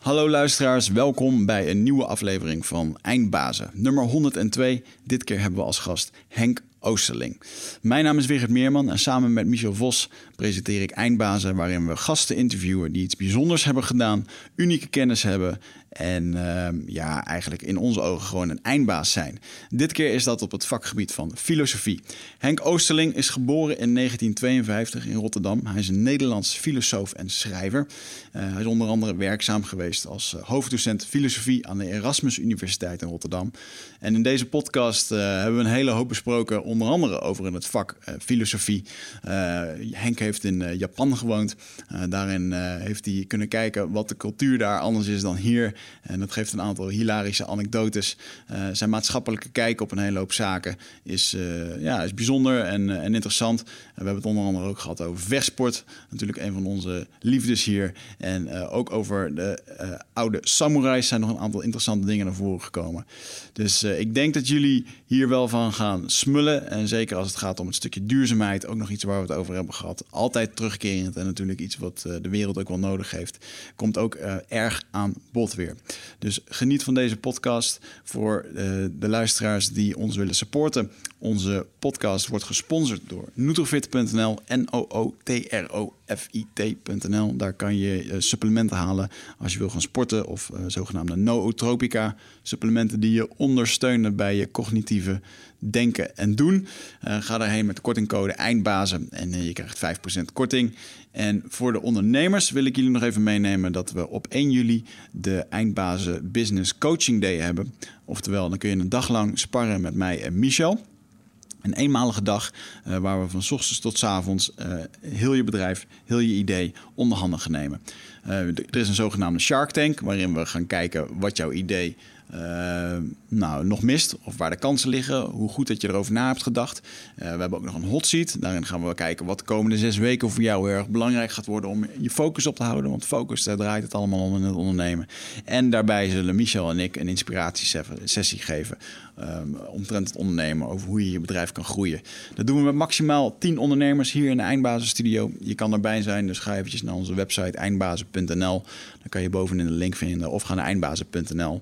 Hallo luisteraars, welkom bij een nieuwe aflevering van Eindbazen, nummer 102. Dit keer hebben we als gast Henk Oosterling. Mijn naam is Wigert Meerman en samen met Michel Vos presenteer ik Eindbazen, waarin we gasten interviewen die iets bijzonders hebben gedaan, unieke kennis hebben en eigenlijk in onze ogen gewoon een eindbaas zijn. Dit keer is dat op het vakgebied van filosofie. Henk Oosterling is geboren in 1952 in Rotterdam. Hij is een Nederlands filosoof en schrijver. Hij is onder andere werkzaam geweest als hoofddocent filosofie aan de Erasmus Universiteit in Rotterdam. En in deze podcast hebben we een hele hoop besproken, onder andere over het vak filosofie. Henk heeft in Japan gewoond. Daarin heeft hij kunnen kijken wat de cultuur daar anders is dan hier. En dat geeft een aantal hilarische anekdotes. Zijn maatschappelijke kijk op een hele hoop zaken is bijzonder en interessant. We hebben het onder andere ook gehad over vechtsport. Natuurlijk een van onze liefdes hier. En ook over de oude samurais zijn nog een aantal interessante dingen naar voren gekomen. Dus ik denk dat jullie hier wel van gaan smullen. En zeker als het gaat om het stukje duurzaamheid. Ook nog iets waar we het over hebben gehad. Altijd terugkerend en natuurlijk iets wat de wereld ook wel nodig heeft. Komt ook erg aan bod weer. Dus geniet van deze podcast. Voor de luisteraars die ons willen supporten. Onze podcast wordt gesponsord door Nutrofit.nl, Nootrofit.nl. Daar kan je supplementen halen als je wil gaan sporten of zogenaamde nootropica supplementen die je ondersteunen bij je cognitieve denken en doen. Ga daarheen met de kortingcode Eindbazen en je krijgt 5% korting. En voor de ondernemers wil ik jullie nog even meenemen dat we op 1 juli de Eindbazen Business Coaching Day hebben. Oftewel, dan kun je een dag lang sparren met mij en Michel. Een eenmalige dag waar we van 's ochtends tot 's avonds heel je bedrijf, heel je idee onder handen gaan nemen. Er is een zogenaamde Shark Tank waarin we gaan kijken wat jouw idee nog mist of waar de kansen liggen, hoe goed dat je erover na hebt gedacht. We hebben ook nog een hot seat. Daarin gaan we kijken wat de komende 6 weken voor jou heel erg belangrijk gaat worden om je focus op te houden. Want focus, daar draait het allemaal om in het ondernemen. En daarbij zullen Michel en ik een inspiratiesessie geven omtrent het ondernemen, over hoe je je bedrijf kan groeien. Dat doen we met maximaal 10 ondernemers hier in de Eindbazen Studio. Je kan erbij zijn, dus ga eventjes naar onze website eindbazen.nl. Dan kan je bovenin de link vinden of ga naar eindbazen.nl.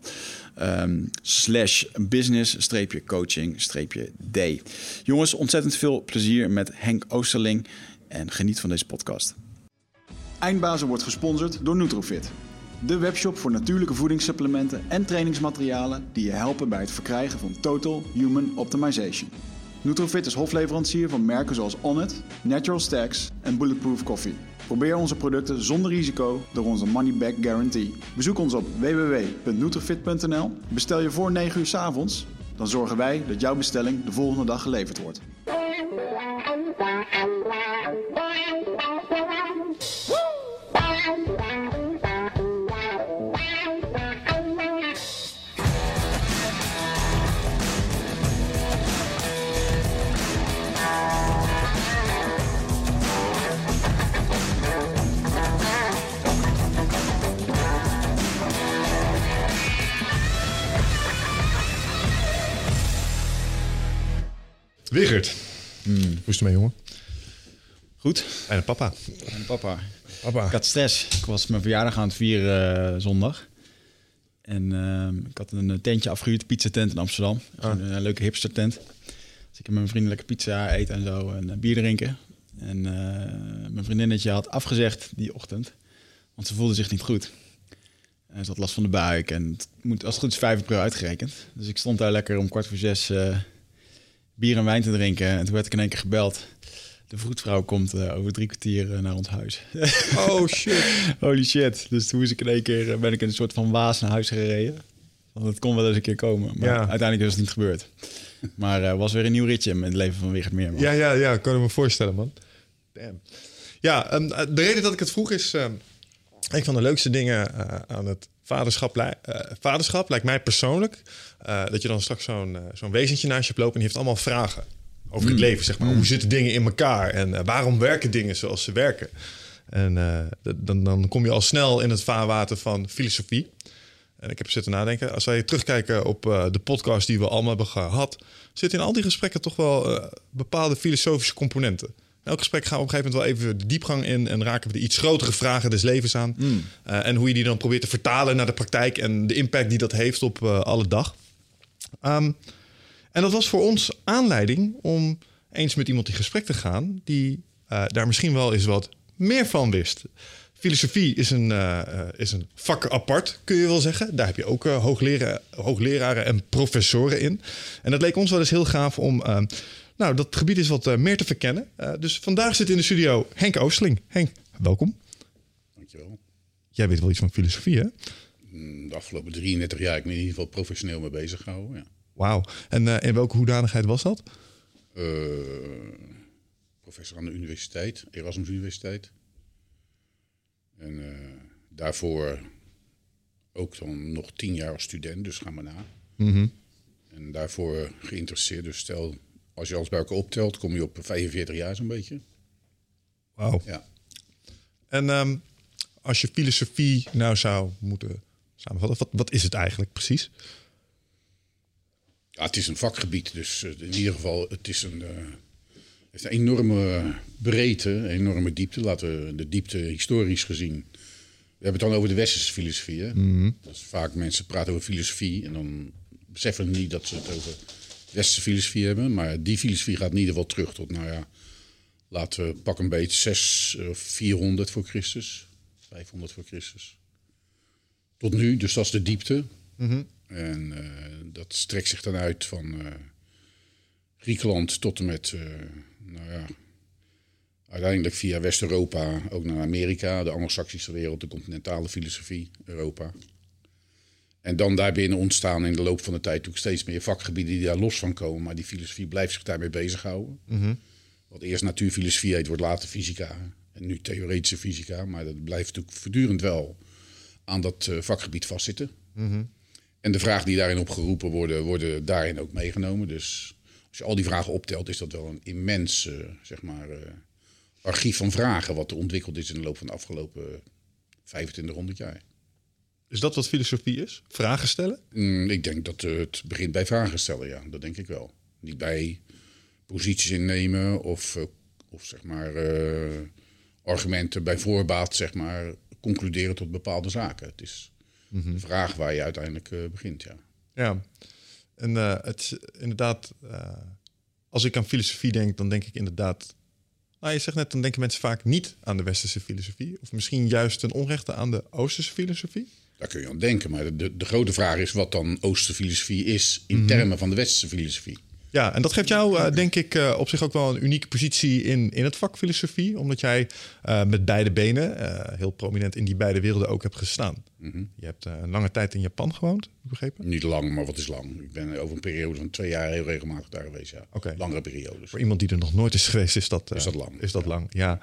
/business-coaching-day. Jongens, ontzettend veel plezier met Henk Oosterling en geniet van deze podcast. Eindbazen wordt gesponsord door Nutrofit. De webshop voor natuurlijke voedingssupplementen en trainingsmaterialen die je helpen bij het verkrijgen van Total Human Optimization. Nutrofit is hofleverancier van merken zoals Onnit, Natural Stacks en Bulletproof Coffee. Probeer onze producten zonder risico door onze money back guarantee. Bezoek ons op www.nutrofit.nl. Bestel je voor 9 uur 's avonds, dan zorgen wij dat jouw bestelling de volgende dag geleverd wordt. Wigert. Hoe is het ermee, jongen? Goed. Bijna papa. Ik had stress. Ik was mijn verjaardag aan het vieren zondag. En ik had een tentje afgehuurd, een pizzatent in Amsterdam. Een leuke hipster tent. Dus ik heb met mijn vrienden lekker pizza eten en zo en bier drinken. En mijn vriendinnetje had afgezegd die ochtend, want ze voelde zich niet goed. En ze had last van de buik en het moet als het goed is 5 april uitgerekend. Dus ik stond daar lekker om 5:15 bier en wijn te drinken. En toen werd ik in één keer gebeld. De vroedvrouw komt over 3 kwartier naar ons huis. Oh shit. Holy shit. Dus toen moest ik in één keer, ben ik in een soort van waas naar huis gereden. Want het kon wel eens een keer komen. Maar uiteindelijk is het niet gebeurd. Maar was weer een nieuw ritje in het leven van Wigert Meerman. Ja, ik kan me voorstellen, man. Damn. Ja, de reden dat ik het vroeg is een van de leukste dingen aan het vaderschap lijkt mij persoonlijk dat je dan straks zo'n wezentje naast je hebt lopen en die heeft allemaal vragen over het leven, zeg maar. Hoe zitten dingen in elkaar en waarom werken dingen zoals ze werken? En dan kom je al snel in het vaarwater van filosofie. En ik heb zitten nadenken, als wij terugkijken op de podcast die we allemaal hebben gehad, zitten in al die gesprekken toch wel bepaalde filosofische componenten. elk gesprek gaan we op een gegeven moment wel even de diepgang in en raken we de iets grotere vragen des levens aan. En hoe je die dan probeert te vertalen naar de praktijk en de impact die dat heeft op alle dag. En dat was voor ons aanleiding om eens met iemand in gesprek te gaan die daar misschien wel eens wat meer van wist. Filosofie is een vak apart, kun je wel zeggen. Daar heb je ook hoogleraren en professoren in. En dat leek ons wel eens heel gaaf om dat gebied is wat meer te verkennen. Dus vandaag zit in de studio Henk Oosterling. Henk, welkom. Dankjewel. Jij weet wel iets van filosofie, hè? De afgelopen 33 jaar heb ik me in ieder geval professioneel mee bezig gehouden. Ja. Wauw. En in welke hoedanigheid was dat? Professor aan de universiteit, Erasmus Universiteit. En daarvoor ook dan nog 10 jaar als student, dus ga maar na. En daarvoor geïnteresseerd. Dus stel, als je alles bij elkaar optelt, kom je op 45 jaar zo'n beetje. Wauw. Ja. En als je filosofie nou zou moeten samenvatten, wat is het eigenlijk precies? Ja, het is een vakgebied, dus in ieder geval, het is heeft een enorme breedte, een enorme diepte. Laten we de diepte historisch gezien. We hebben het dan over de westerse filosofie. Hè? Dat is vaak mensen praten over filosofie en dan beseffen niet dat ze het over westerse filosofie hebben. Maar die filosofie gaat in ieder geval terug tot, laten we pak een beetje 400 voor Christus, 500 voor Christus. Tot nu, dus dat is de diepte. En dat strekt zich dan uit van Griekenland tot en met, uiteindelijk via West-Europa ook naar Amerika, de Anglo-Saxische wereld, de continentale filosofie, Europa. En dan daarbinnen ontstaan in de loop van de tijd ook steeds meer vakgebieden die daar los van komen. Maar die filosofie blijft zich daarmee bezighouden. Wat eerst natuurfilosofie heet, wordt later fysica. En nu theoretische fysica. Maar dat blijft natuurlijk voortdurend wel aan dat vakgebied vastzitten. En de vragen die daarin opgeroepen worden daarin ook meegenomen. Dus als je al die vragen optelt, is dat wel een immens archief van vragen wat er ontwikkeld is in de loop van de afgelopen 2500 jaar. Is dat wat filosofie is? Vragen stellen? Ik denk dat het begint bij vragen stellen, ja. Dat denk ik wel. Niet bij posities innemen of argumenten bij voorbaat, concluderen tot bepaalde zaken. Het is de vraag waar je uiteindelijk begint, ja. Ja, en het inderdaad, als ik aan filosofie denk, dan denk ik inderdaad. Je zegt net, dan denken mensen vaak niet aan de westerse filosofie. Of misschien juist ten onrechte aan de oosterse filosofie. Daar kun je aan denken, maar de grote vraag is wat dan oosterse filosofie is in termen van de westerse filosofie. Ja, en dat geeft jou, denk ik, op zich ook wel een unieke positie in het vak filosofie. Omdat jij met beide benen heel prominent in die beide werelden ook hebt gestaan. Je hebt een lange tijd in Japan gewoond, heb ik begrepen? Niet lang, maar wat is lang? Ik ben over een periode van 2 jaar heel regelmatig daar geweest, ja. Okay. Langere periodes. Voor iemand die er nog nooit is geweest, is dat lang. Is dat lang, ja.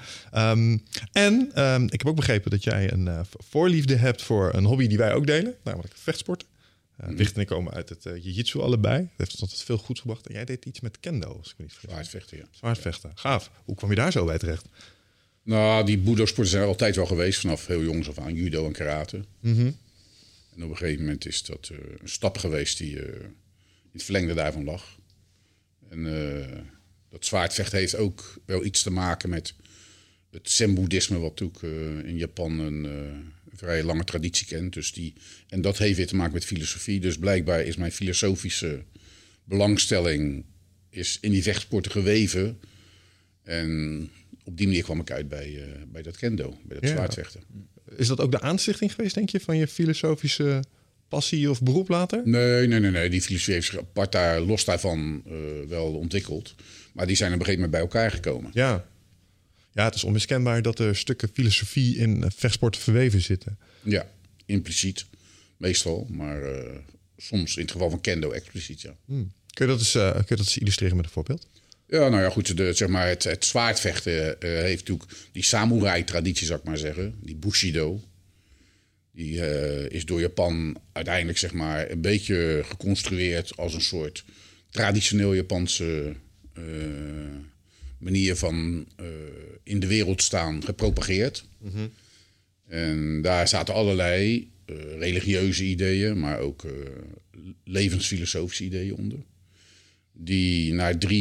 Ik heb ook begrepen dat jij een voorliefde hebt voor een hobby die wij ook delen. Namelijk vechtsporten. Wicht en ik komen uit het jiu-jitsu allebei. Dat heeft ons altijd veel goeds gebracht. En jij deed iets met kendo, als ik me niet vergis. Zwaardvechten, ja. Zwaardvechten, gaaf. Hoe kwam je daar zo bij terecht? Nou, die budo-sporten zijn er altijd wel geweest. Vanaf heel jongs af aan, judo en karate. En op een gegeven moment is dat een stap geweest die in het verlengde daarvan lag. En dat zwaardvechten heeft ook wel iets te maken met het zen-boeddhisme, wat ook in Japan een vrij lange traditie kent. Dus en dat heeft weer te maken met filosofie. Dus blijkbaar is mijn filosofische belangstelling is in die vechtsporten geweven. En op die manier kwam ik uit bij dat kendo, bij dat zwaardvechten. Is dat ook de aanstichting geweest, denk je, van je filosofische passie of beroep later? Nee. Die filosofie heeft zich apart los daarvan wel ontwikkeld. Maar die zijn op een gegeven moment bij elkaar gekomen. Ja, het is onmiskenbaar dat er stukken filosofie in vechtsporten verweven zitten. Ja, impliciet. Meestal, maar soms in het geval van kendo expliciet, ja. Kun je dat eens illustreren met een voorbeeld? Ja, nou ja, goed. Het zwaardvechten heeft natuurlijk die samurai-traditie, zou ik maar zeggen. Die Bushido. Die is door Japan uiteindelijk, een beetje geconstrueerd als een soort traditioneel Japanse manier van in de wereld staan gepropageerd. En daar zaten allerlei religieuze ideeën, maar ook levensfilosofische ideeën onder. Die naar 3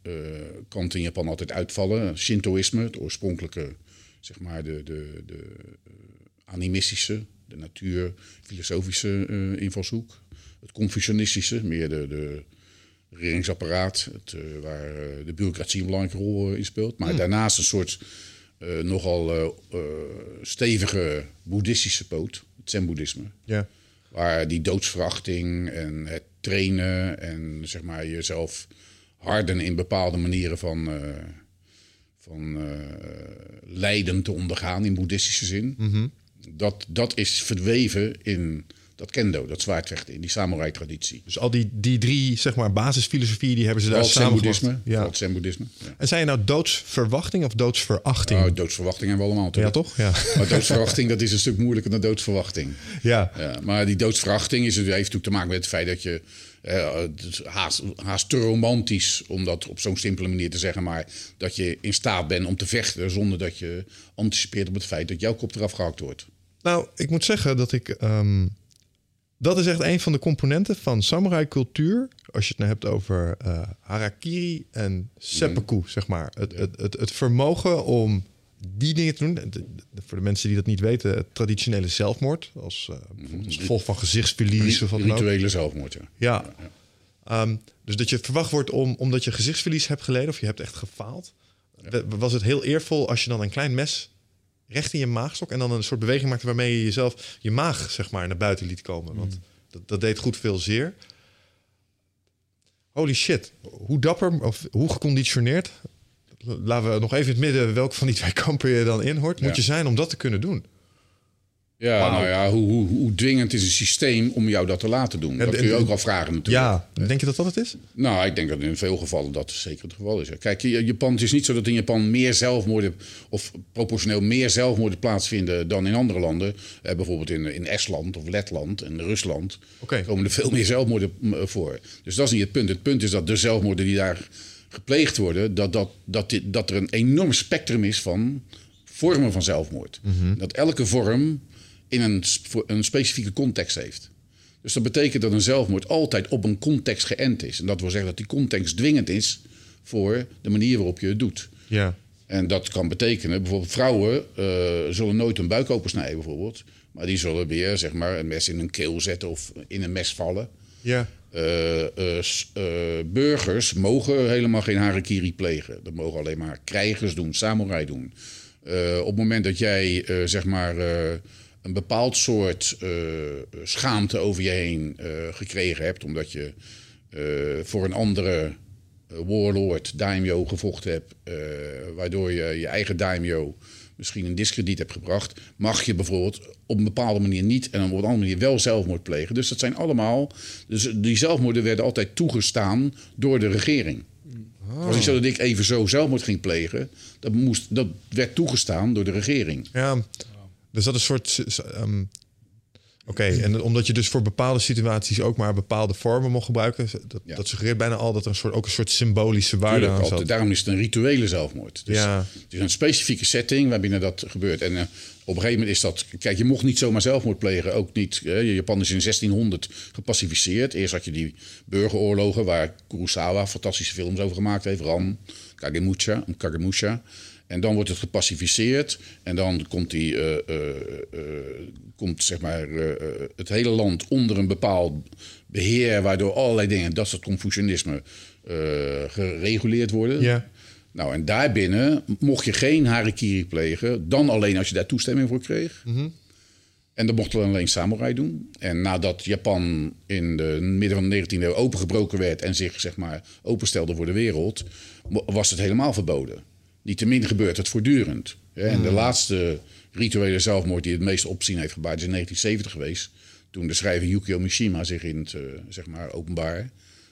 kanten in Japan altijd uitvallen. Shintoïsme, het oorspronkelijke, zeg maar de animistische, de natuur, filosofische invalshoek. Het Confucianistische, meer de regeringsapparaat, waar de bureaucratie een belangrijke rol in speelt. Maar daarnaast een soort nogal stevige boeddhistische poot, het Zen-boeddhisme. Ja. Waar die doodsverachting en het trainen en zeg maar jezelf harden in bepaalde manieren van lijden te ondergaan in boeddhistische zin. Dat is verweven in dat kendo, dat zwaardvechten, in die samurai-traditie. Dus al die drie, zeg maar, basisfilosofieën, die hebben ze daar Zen-boeddhisme. Ja. Zen-boeddhisme. Ja. En zei je nou doodsverwachting of doodsverachting? Nou, doodsverwachting hebben we allemaal natuurlijk. Ja, toch? Ja. Maar doodsverachting, dat is een stuk moeilijker dan doodsverwachting. Ja. Ja, maar die doodsverachting heeft natuurlijk te maken met het feit dat je haast te romantisch, om dat op zo'n simpele manier te zeggen, maar dat je in staat bent om te vechten zonder dat je anticipeert op het feit dat jouw kop eraf gehakt wordt. Nou, ik moet zeggen dat ik... dat is echt een van de componenten van samurai-cultuur. Als je het nou hebt over harakiri en seppuku, zeg maar. Het vermogen om die dingen te doen. Voor de mensen die dat niet weten, het traditionele zelfmoord. Als gevolg van gezichtsverlies of wat dan ook. Rituele zelfmoord, ja. Ja. Dus dat je verwacht wordt omdat je gezichtsverlies hebt geleden of je hebt echt gefaald. Ja. Was het heel eervol als je dan een klein mes recht in je maagstok en dan een soort beweging maakte waarmee je jezelf je maag, zeg maar, naar buiten liet komen. Want dat deed goed veel zeer. Holy shit. Hoe dapper of hoe geconditioneerd, laten we nog even in het midden welke van die twee kampen je dan inhoort, moet je zijn om dat te kunnen doen. Ja, Wow. nou ja, hoe dwingend is het systeem om jou dat te laten doen? Dat kun je ook al vragen natuurlijk. Ja, denk je dat dat het is? Nou, ik denk dat in veel gevallen dat zeker het geval is. Kijk, Japan, het is niet zo dat in Japan meer zelfmoorden of proportioneel meer zelfmoorden plaatsvinden dan in andere landen. Bijvoorbeeld in Estland of Letland en Rusland komen er veel meer zelfmoorden voor. Dus dat is niet het punt. Het punt is dat de zelfmoorden die daar gepleegd worden, dat er een enorm spectrum is van vormen van zelfmoord. Dat elke vorm in een specifieke context heeft. Dus dat betekent dat een zelfmoord altijd op een context geënt is. En dat wil zeggen dat die context dwingend is voor de manier waarop je het doet. Ja. En dat kan betekenen, bijvoorbeeld vrouwen zullen nooit hun buik opensnijden bijvoorbeeld. Maar die zullen weer, zeg maar, een mes in hun keel zetten of in een mes vallen. Ja. Burgers mogen helemaal geen harakiri plegen. Dat mogen alleen maar krijgers doen, samurai doen. Op het moment dat jij, zeg maar, een bepaald soort schaamte over je heen gekregen hebt, omdat je voor een andere warlord, daimyo, gevochten hebt, waardoor je je eigen daimyo misschien in diskrediet hebt gebracht, mag je bijvoorbeeld op een bepaalde manier niet en op een andere manier wel zelfmoord plegen. Dus dat zijn allemaal, dus die zelfmoorden werden altijd toegestaan door de regering. Het was niet zo dat ik even zo zelfmoord ging plegen. Dat werd toegestaan door de regering. Ja, dus dat is een soort... Oké, en omdat je dus voor bepaalde situaties ook maar bepaalde vormen mocht gebruiken, dat suggereert bijna al dat er ook een soort symbolische waarde aan zat. Daarom is het een rituele zelfmoord. Dus het is een specifieke setting waarbinnen dat gebeurt. En op een gegeven moment is dat... Kijk, je mocht niet zomaar zelfmoord plegen. Ook niet... Japan is in 1600 gepacificeerd. Eerst had je die burgeroorlogen waar Kurosawa fantastische films over gemaakt heeft. Ran, Kagemusha. En dan wordt het gepacificeerd. En dan komt zeg maar, het hele land onder een bepaald beheer, waardoor allerlei dingen, dat is het Confucianisme, gereguleerd worden. Ja. Nou, en daarbinnen mocht je geen harakiri plegen, dan alleen als je daar toestemming voor kreeg. En dat mochten alleen samurai doen. En nadat Japan in de midden van de 19e eeuw opengebroken werd en zich, zeg maar, openstelde voor de wereld, was het helemaal verboden. Niettemin gebeurt het voortdurend. En de laatste rituele zelfmoord die het meeste opzien heeft gebaard is in 1970 geweest. Toen de schrijver Yukio Mishima zich in het zeg maar openbaar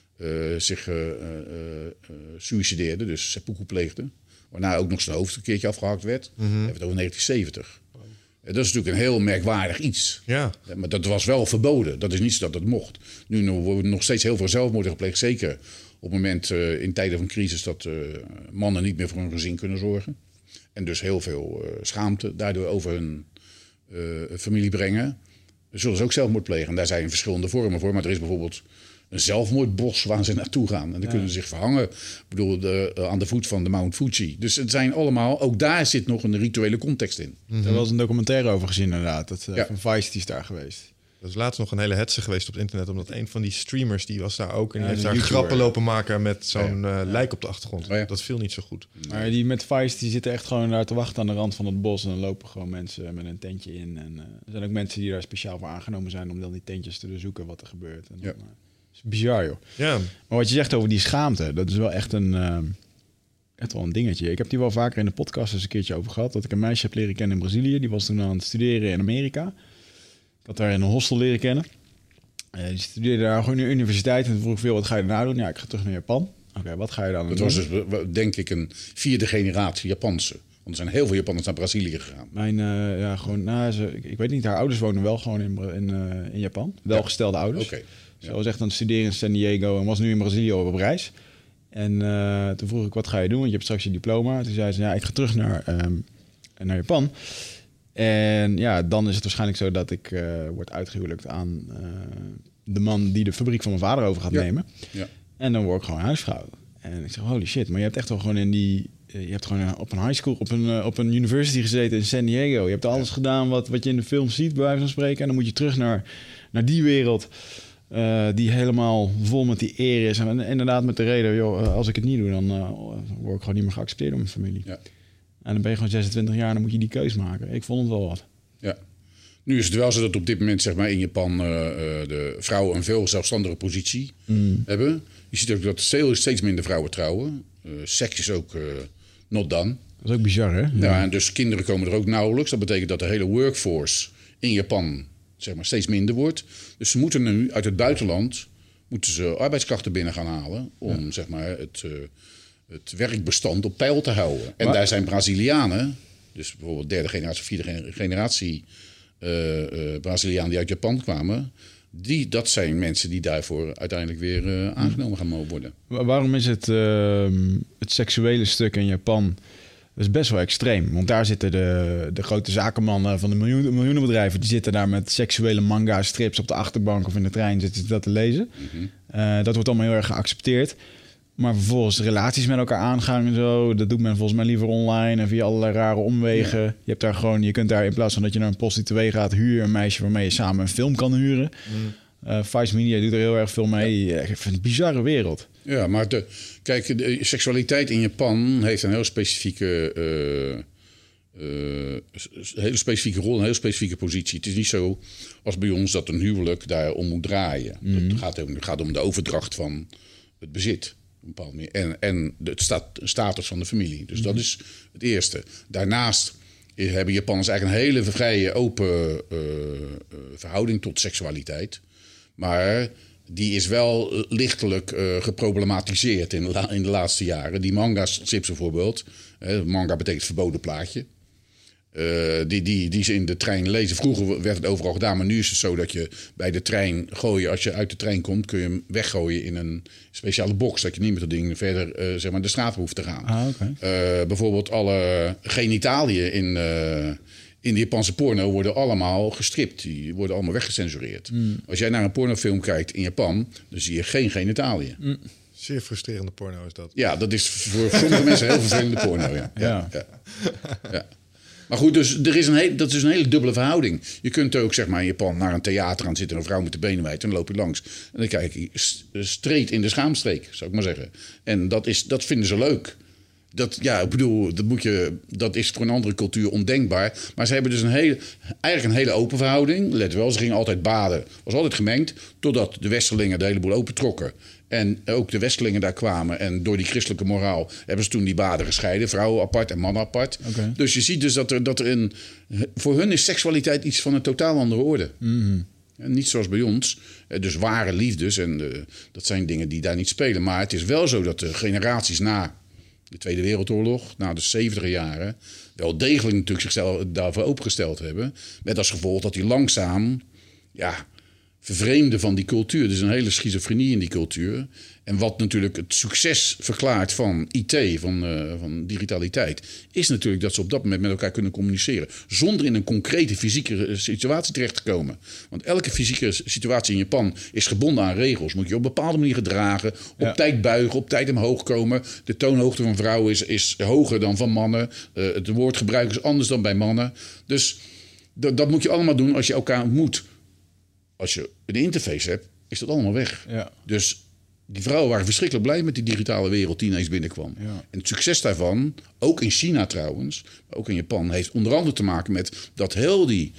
suicideerde, dus seppuku pleegde. Waarna ook nog zijn hoofd een keertje afgehakt werd. We hebben het over 1970. Dat is natuurlijk een heel merkwaardig iets. Ja. Maar dat was wel verboden. Dat is niet zo dat het mocht. Nu worden nog steeds heel veel zelfmoorden gepleegd. Zeker op het moment in tijden van crisis dat mannen niet meer voor hun gezin kunnen zorgen. En dus heel veel schaamte daardoor over hun familie brengen. Zullen ze ook zelfmoord plegen. En daar zijn verschillende vormen voor. Maar er is bijvoorbeeld een zelfmoordbos waar ze naartoe gaan. En dan kunnen ze zich verhangen. Ik bedoel, aan de voet van de Mount Fuji. Dus het zijn allemaal, ook daar zit nog een rituele context in. Er was een documentaire over gezien inderdaad. Van Vice, die is daar geweest. Er is laatst nog een hele hetze geweest op het internet, omdat een van die streamers, die was daar ook en die heeft daar YouTuber, grappen lopen maken met zo'n lijk op de achtergrond. Oh ja. Dat viel niet zo goed. Maar die met Vice, die zitten echt gewoon daar te wachten aan de rand van het bos. En dan lopen gewoon mensen met een tentje in. En er zijn ook mensen die daar speciaal voor aangenomen zijn om dan die tentjes te doorzoeken wat er gebeurt. En dan, dat is bizar, joh. Ja. Maar wat je zegt over die schaamte, dat is wel echt echt wel een dingetje. Ik heb die wel vaker in de podcast eens een keertje over gehad. Dat ik een meisje heb leren kennen in Brazilië. Die was toen aan het studeren in Amerika. Ik had haar in een hostel leren kennen. Die studeerde daar gewoon in de universiteit. En toen vroeg ik veel, wat ga je daarna doen? Ja, ik ga terug naar Japan. Oké, wat ga je dan doen? Dat was dus, denk ik, een 4e generatie Japanse. Want er zijn heel veel Japanners naar Brazilië gegaan. Ik weet niet, haar ouders wonen wel gewoon in Japan. Welgestelde ouders. Okay. Ze was echt aan het studeren in San Diego en was nu in Brazilië op reis. En toen vroeg ik, wat ga je doen? Want je hebt straks je diploma. Toen zei ze, ja, ik ga terug naar Japan. En ja, dan is het waarschijnlijk zo dat ik word uitgehuwelijkd aan de man die de fabriek van mijn vader over gaat nemen. Ja. En dan word ik gewoon huisvrouw. En ik zeg, holy shit, maar je hebt echt wel gewoon je hebt gewoon op een high school, op een university gezeten in San Diego. Je hebt alles gedaan wat je in de film ziet, bij wijze van spreken. En dan moet je terug naar die wereld die helemaal vol met die eer is. En inderdaad met de reden, joh, als ik het niet doe, dan word ik gewoon niet meer geaccepteerd door mijn familie. Ja. En dan ben je gewoon 26 jaar en dan moet je die keus maken. Ik vond het wel wat. Ja. Nu is het wel zo dat op dit moment, zeg maar, in Japan de vrouwen een veel zelfstandige positie hebben. Je ziet ook dat steeds minder vrouwen trouwen. Seks is ook not done. Dat is ook bizar, hè? Ja, en dus kinderen komen er ook nauwelijks. Dat betekent dat de hele workforce in Japan, zeg maar, steeds minder wordt. Dus ze moeten nu uit het buitenland arbeidskrachten binnen gaan halen om zeg maar, het werkbestand op peil te houden. En daar zijn Brazilianen, dus bijvoorbeeld 3e generatie, 4e generatie Brazilianen die uit Japan kwamen. Dat zijn mensen die daarvoor uiteindelijk weer aangenomen gaan mogen worden. Waarom is het seksuele stuk in Japan is best wel extreem? Want daar zitten de grote zakenmannen van de miljoenenbedrijven, die zitten daar met seksuele manga-strips op de achterbank of in de trein zitten ze dat te lezen. Dat wordt allemaal heel erg geaccepteerd. Maar vervolgens relaties met elkaar aangaan en zo, dat doet men volgens mij liever online en via allerlei rare omwegen. Ja. Je kunt daar in plaats van dat je naar een prostituee gaat, huur een meisje waarmee je samen een film kan huren. Vice Media doet er heel erg veel mee. Ja. Ik vind het een bizarre wereld. Ja, maar kijk, de seksualiteit in Japan heeft een heel specifieke rol, een heel specifieke positie. Het is niet zo als bij ons dat een huwelijk daar om moet draaien. Het gaat om de overdracht van het bezit. Op een bepaalde manier. En de status van de familie. Dus dat is het eerste. Daarnaast hebben Japanners eigenlijk een hele vrije, open verhouding tot seksualiteit. Maar die is wel lichtelijk geproblematiseerd in de laatste jaren. Die manga-strips bijvoorbeeld. Manga betekent verboden plaatje. Die ze in de trein lezen. Vroeger werd het overal gedaan, maar nu is het zo dat je bij de trein gooien. Als je uit de trein komt, kun je hem weggooien in een speciale box. Dat je niet met dat ding verder zeg maar de straat hoeft te gaan. Bijvoorbeeld alle genitaliën in de Japanse porno worden allemaal gestript. Die worden allemaal weggecensureerd. Als jij naar een pornofilm kijkt in Japan, dan zie je geen genitaliën. Zeer frustrerende porno is dat. Ja, dat is voor sommige mensen heel vervelende porno. Ja. Maar goed, dus dat is een hele dubbele verhouding. Je kunt ook zeg maar in Japan naar een theater gaan zitten, een vrouw met de benen wijd, en dan loop je langs. En dan kijk je streed in de schaamstreek, zou ik maar zeggen. En dat vinden ze leuk. Dat is voor een andere cultuur ondenkbaar. Maar ze hebben dus eigenlijk een hele open verhouding. Let wel, ze gingen altijd baden. Was altijd gemengd, totdat de Westerlingen de hele boel opentrokken. En ook de Westelingen daar kwamen. En door die christelijke moraal hebben ze toen die baden gescheiden. Vrouwen apart en mannen apart. Okay. Dus je ziet dus dat er voor hun is seksualiteit iets van een totaal andere orde. En niet zoals bij ons. Dus ware liefdes. En dat zijn dingen die daar niet spelen. Maar het is wel zo dat de generaties na de Tweede Wereldoorlog, na de 70e jaren, wel degelijk natuurlijk zichzelf daarvoor opengesteld hebben. Met als gevolg dat die langzaam vervreemden van die cultuur. Er is een hele schizofrenie in die cultuur. En wat natuurlijk het succes verklaart van IT, van digitaliteit, is natuurlijk dat ze op dat moment met elkaar kunnen communiceren. Zonder in een concrete fysieke situatie terecht te komen. Want elke fysieke situatie in Japan is gebonden aan regels. Moet je op een bepaalde manier gedragen, op tijd buigen, op tijd omhoog komen. De toonhoogte van vrouwen is hoger dan van mannen. Het woordgebruik is anders dan bij mannen. Dus dat moet je allemaal doen als je elkaar ontmoet. Als je een interface hebt, is dat allemaal weg. Ja. Dus die vrouwen waren verschrikkelijk blij met die digitale wereld die ineens binnenkwam. Ja. En het succes daarvan, ook in China trouwens, maar ook in Japan, heeft onder andere te maken met dat heel die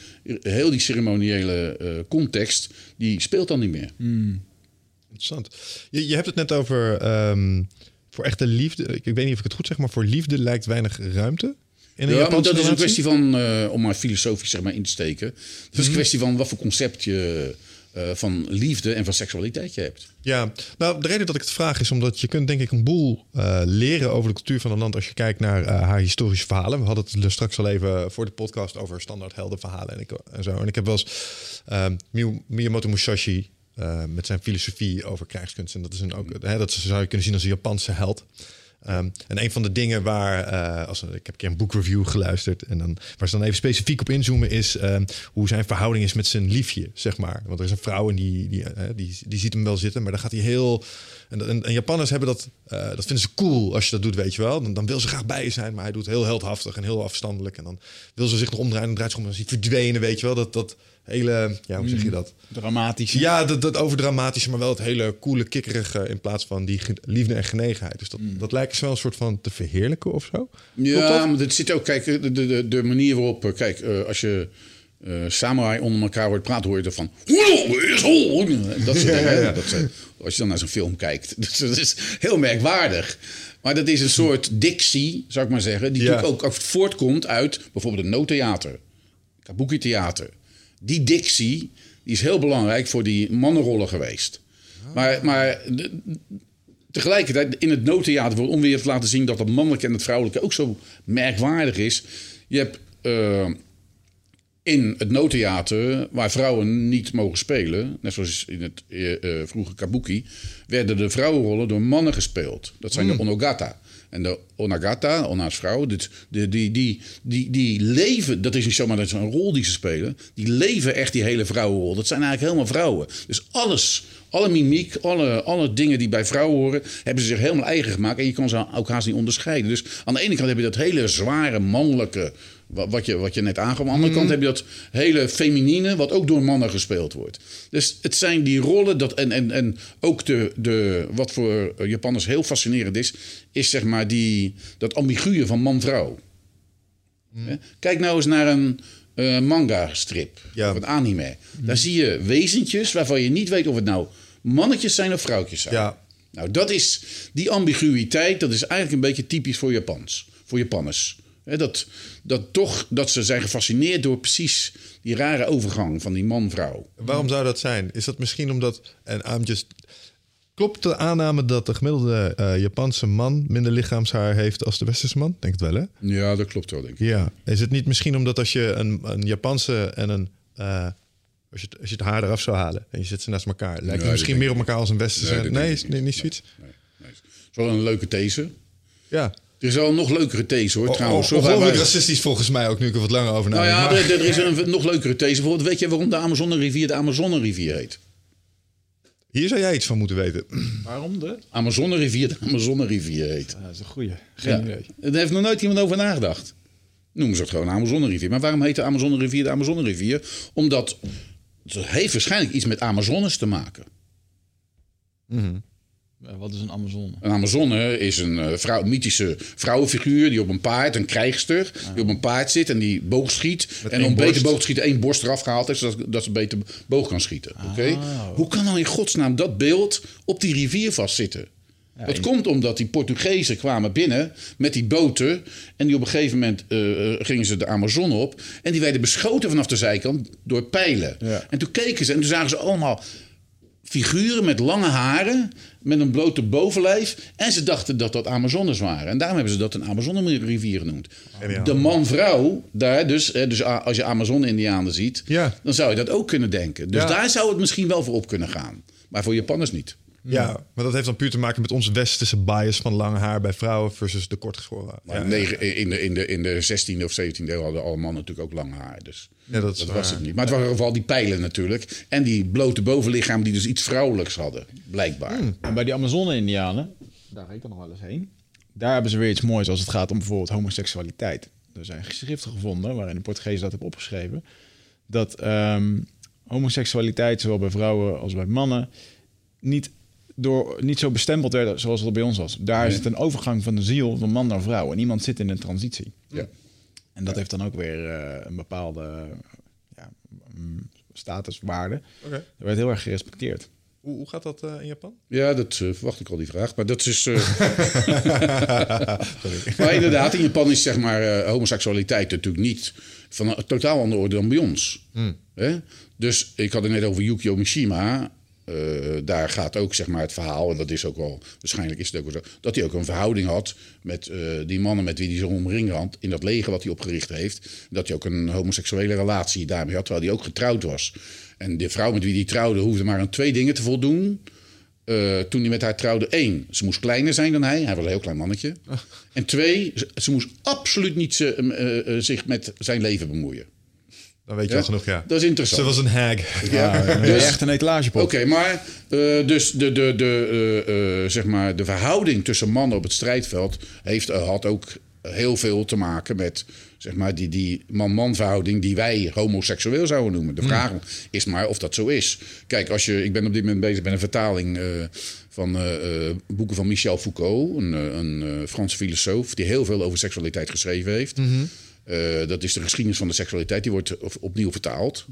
ceremoniële context, die speelt dan niet meer. Interessant. Je hebt het net over voor echte liefde. Ik weet niet of ik het goed zeg, maar voor liefde lijkt weinig ruimte. In een Ja, maar Japanse dat is een relatie? kwestie van, om maar filosofisch zeg maar in te steken. Het is een kwestie van wat voor concept je van liefde en van seksualiteit je hebt. Ja, nou, de reden dat ik het vraag is omdat je kunt denk ik een boel leren over de cultuur van een land als je kijkt naar haar historische verhalen. We hadden het er straks al even voor de podcast over standaard heldenverhalen en zo. En ik heb wel eens Miyamoto Musashi met zijn filosofie over krijgskunst. En dat is dat zou je kunnen zien als een Japanse held. En een van de dingen waar, ik heb een keer een boekreview geluisterd en waar ze dan even specifiek op inzoomen is hoe zijn verhouding is met zijn liefje, zeg maar. Want er is een vrouw en die ziet hem wel zitten, maar dan gaat hij heel... En Japanners hebben dat vinden ze cool als je dat doet, weet je wel. Dan wil ze graag bij je zijn, maar hij doet heel heldhaftig en heel afstandelijk. En dan wil ze zich nog omdraaien en dan draait ze om en dan is hij verdwenen, weet je wel. Dat hele, hoe zeg je dat? Dramatisch. Ja, dat overdramatische, maar wel het hele coole, kikkerige in plaats van die liefde en genegenheid. Dus dat lijkt ze wel een soort van te verheerlijken of zo. Ja, maar het zit ook, kijk, de manier waarop, als je samurai onder elkaar hoort praten, hoor je ervan. Dat soort dingen. Ja. Als je dan naar zo'n film kijkt. Dat is heel merkwaardig. Maar dat is een soort dictie, zou ik maar zeggen, die natuurlijk ook voortkomt uit bijvoorbeeld een no-theater, kabuki-theater. Die dictie die is heel belangrijk voor die mannenrollen geweest. Maar tegelijkertijd in het no-theater wordt om weer te laten zien dat het mannelijke en het vrouwelijke ook zo merkwaardig is. Je hebt in het no-theater, waar vrouwen niet mogen spelen, net zoals in het vroege kabuki, werden de vrouwenrollen door mannen gespeeld. Dat zijn de onogata. En de onagata, ona's vrouw, die leven, dat is niet zomaar dat is een rol die ze spelen, die leven echt die hele vrouwenrol. Dat zijn eigenlijk helemaal vrouwen. Dus alle mimiek, alle dingen die bij vrouwen horen, hebben ze zich helemaal eigen gemaakt. En je kan ze ook haast niet onderscheiden. Dus aan de ene kant heb je dat hele zware mannelijke, wat je net aangaf. Aan de andere kant heb je dat hele feminine, wat ook door mannen gespeeld wordt. Dus het zijn die rollen, en ook wat voor Japanners heel fascinerend is zeg maar dat ambiguë van man-vrouw. Kijk nou eens naar een manga-strip, of een anime. Daar zie je wezentjes waarvan je niet weet of het nou mannetjes zijn of vrouwtjes zijn. Ja. Nou, die ambiguïteit, dat is eigenlijk een beetje typisch voor Japanners. Dat ze zijn gefascineerd door precies die rare overgang van die man-vrouw. Waarom zou dat zijn? Is dat misschien omdat... Klopt de aanname dat de gemiddelde Japanse man minder lichaamshaar heeft als de westerse man? Denk het wel, hè? Ja, dat klopt wel, denk ik. Ja. Is het niet misschien omdat als je een Japanse en een... Als je het haar eraf zou halen en je zet ze naast elkaar... lijkt het misschien meer op elkaar als een westerse... Nee, is niet zoiets? Nee. Het is wel een leuke these. Ja. Er is wel een nog leukere these, hoor, trouwens. Ongelooflijk racistisch volgens mij ook, nu ik er wat langer over nadenk. Nou ja, er is een nog leukere these. Bijvoorbeeld, weet je waarom de Amazonerivier heet? Hier zou jij iets van moeten weten. Waarom de Amazonerivier heet. Dat is een goeie. Geen idee. Daar heeft nog nooit iemand over nagedacht. Noemen ze het gewoon Amazonerivier. Maar waarom heet de Amazonerivier? Omdat het heeft waarschijnlijk iets met Amazones te maken. Wat is een Amazone? Een Amazone is een mythische vrouwenfiguur die op een paard, een krijgster, die op een paard zit en die boog schiet. En om beter boog te schieten, 1 borst eraf gehaald heeft, zodat ze beter boog kan schieten. Okay? Hoe kan nou in godsnaam dat beeld op die rivier vastzitten? Ja, dat komt omdat die Portugezen kwamen binnen met die boten. En die op een gegeven moment gingen ze de Amazone op. En die werden beschoten vanaf de zijkant door pijlen. Ja. En toen keken ze en toen zagen ze allemaal figuren met lange haren, met een blote bovenlijf. En ze dachten dat dat Amazones waren. En daarom hebben ze dat een Amazone-rivier genoemd. Ja. De man-vrouw, daar dus als je Amazone-Indianen ziet, dan zou je dat ook kunnen denken. Dus daar zou het misschien wel voor op kunnen gaan. Maar voor Japanners niet. Ja, maar dat heeft dan puur te maken met onze westerse bias van lang haar bij vrouwen versus de kortgeschoren. In de 16e of 17e eeuw hadden alle mannen natuurlijk ook lang haar. Dus dat was het niet. Maar het waren vooral die pijlen natuurlijk. En die blote bovenlichaam die dus iets vrouwelijks hadden, blijkbaar. En bij die Amazone-Indianen, daar ga ik dan nog wel eens heen. Daar hebben ze weer iets moois als het gaat om bijvoorbeeld homoseksualiteit. Er zijn geschriften gevonden waarin de Portugees dat hebben opgeschreven. Dat homoseksualiteit, zowel bij vrouwen als bij mannen, niet zo bestempeld werd zoals het bij ons was. Daar is het een overgang van de ziel van man naar vrouw. En iemand zit in een transitie. Ja. En dat heeft dan ook weer een bepaalde statuswaarde. Okay. Dat werd heel erg gerespecteerd. Hoe gaat dat in Japan? Ja, dat verwacht ik al, die vraag. Maar dat is... maar inderdaad, in Japan is zeg maar homoseksualiteit natuurlijk niet van een totaal andere orde dan bij ons. Hè? Dus ik had het net over Yukio Mishima. Daar gaat ook zeg maar het verhaal, en dat is ook wel, waarschijnlijk is het ook wel zo, dat hij ook een verhouding had met die mannen met wie hij zo omringd had in dat leger wat hij opgericht heeft. Dat hij ook een homoseksuele relatie daarmee had, terwijl hij ook getrouwd was. En de vrouw met wie hij trouwde hoefde maar aan 2 dingen te voldoen. Toen hij met haar trouwde. 1, ze moest kleiner zijn dan hij. Hij was een heel klein mannetje. En 2, ze moest absoluut niet zich met zijn leven bemoeien. Dan weet je al genoeg, ja. Dat is interessant. Ze was een hag. Ja, dus echt een etalagepot. Oké, maar dus zeg maar de verhouding tussen mannen op het strijdveld had ook heel veel te maken met zeg maar die man-man verhouding die wij homoseksueel zouden noemen. De vraag is maar of dat zo is. Kijk, ik ben op dit moment bezig met een vertaling van boeken van Michel Foucault, een Franse filosoof die heel veel over seksualiteit geschreven heeft. Dat is de geschiedenis van de seksualiteit. Die wordt opnieuw vertaald.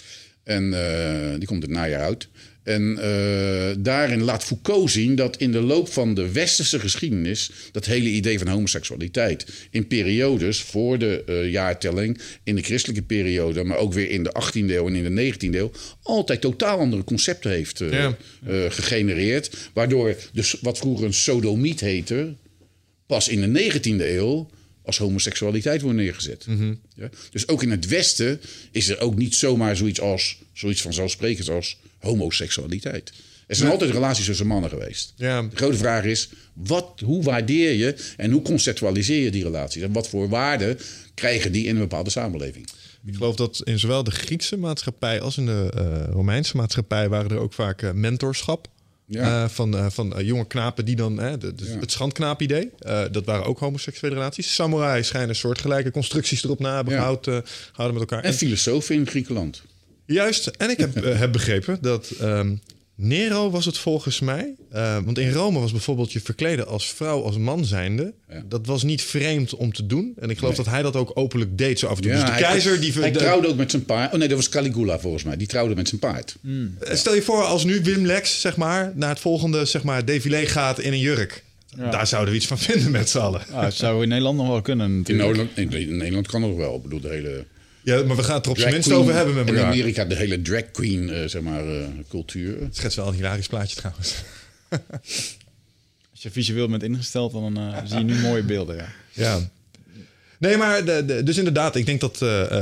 En die komt het najaar uit. En daarin laat Foucault zien dat in de loop van de westerse geschiedenis dat hele idee van homoseksualiteit in periodes voor de jaartelling, in de christelijke periode, maar ook weer in de 18e eeuw en in de 19e eeuw, altijd totaal andere concepten heeft gegenereerd. Waardoor dus wat vroeger een sodomiet heette, pas in de 19e eeuw als homoseksualiteit wordt neergezet. Ja? Dus ook in het Westen is er ook niet zomaar zoiets vanzelfsprekends als homoseksualiteit. Er zijn altijd relaties tussen mannen geweest. Ja. De grote vraag is, hoe waardeer je en hoe conceptualiseer je die relaties? En wat voor waarde krijgen die in een bepaalde samenleving? Ik geloof dat in zowel de Griekse maatschappij als in de Romeinse maatschappij waren er ook vaak mentorschap. Ja. Van jonge knapen die dan... Het schandknaap-idee. Dat waren ook homoseksuele relaties. Samurai schijnen soortgelijke constructies erop na hebben gehouden met elkaar. En filosofen in Griekenland. Juist. En ik heb begrepen dat... Nero was het volgens mij. Want in Rome was bijvoorbeeld je verkleden als vrouw, als man zijnde. Ja. Dat was niet vreemd om te doen. En ik geloof dat hij dat ook openlijk deed zo af en toe. Ja, dus de keizer... Hij trouwde ook met zijn paard. Oh nee, dat was Caligula volgens mij. Die trouwde met zijn paard. Ja. Stel je voor als nu Wim Lex zeg maar, naar het volgende zeg maar, défilé gaat in een jurk. Ja. Daar zouden we iets van vinden met z'n allen. Ja, dat zou in Nederland nog wel kunnen natuurlijk. In Nederland kan het nog wel. Ik bedoel, de hele... Ja, maar we gaan het er op zijn minst over hebben met elkaar. In Amerika de hele drag queen cultuur. Het schetst wel een hilarisch plaatje trouwens. Als je visueel bent ingesteld, dan zie je nu mooie beelden. Ja. Nee, maar dus inderdaad, ik denk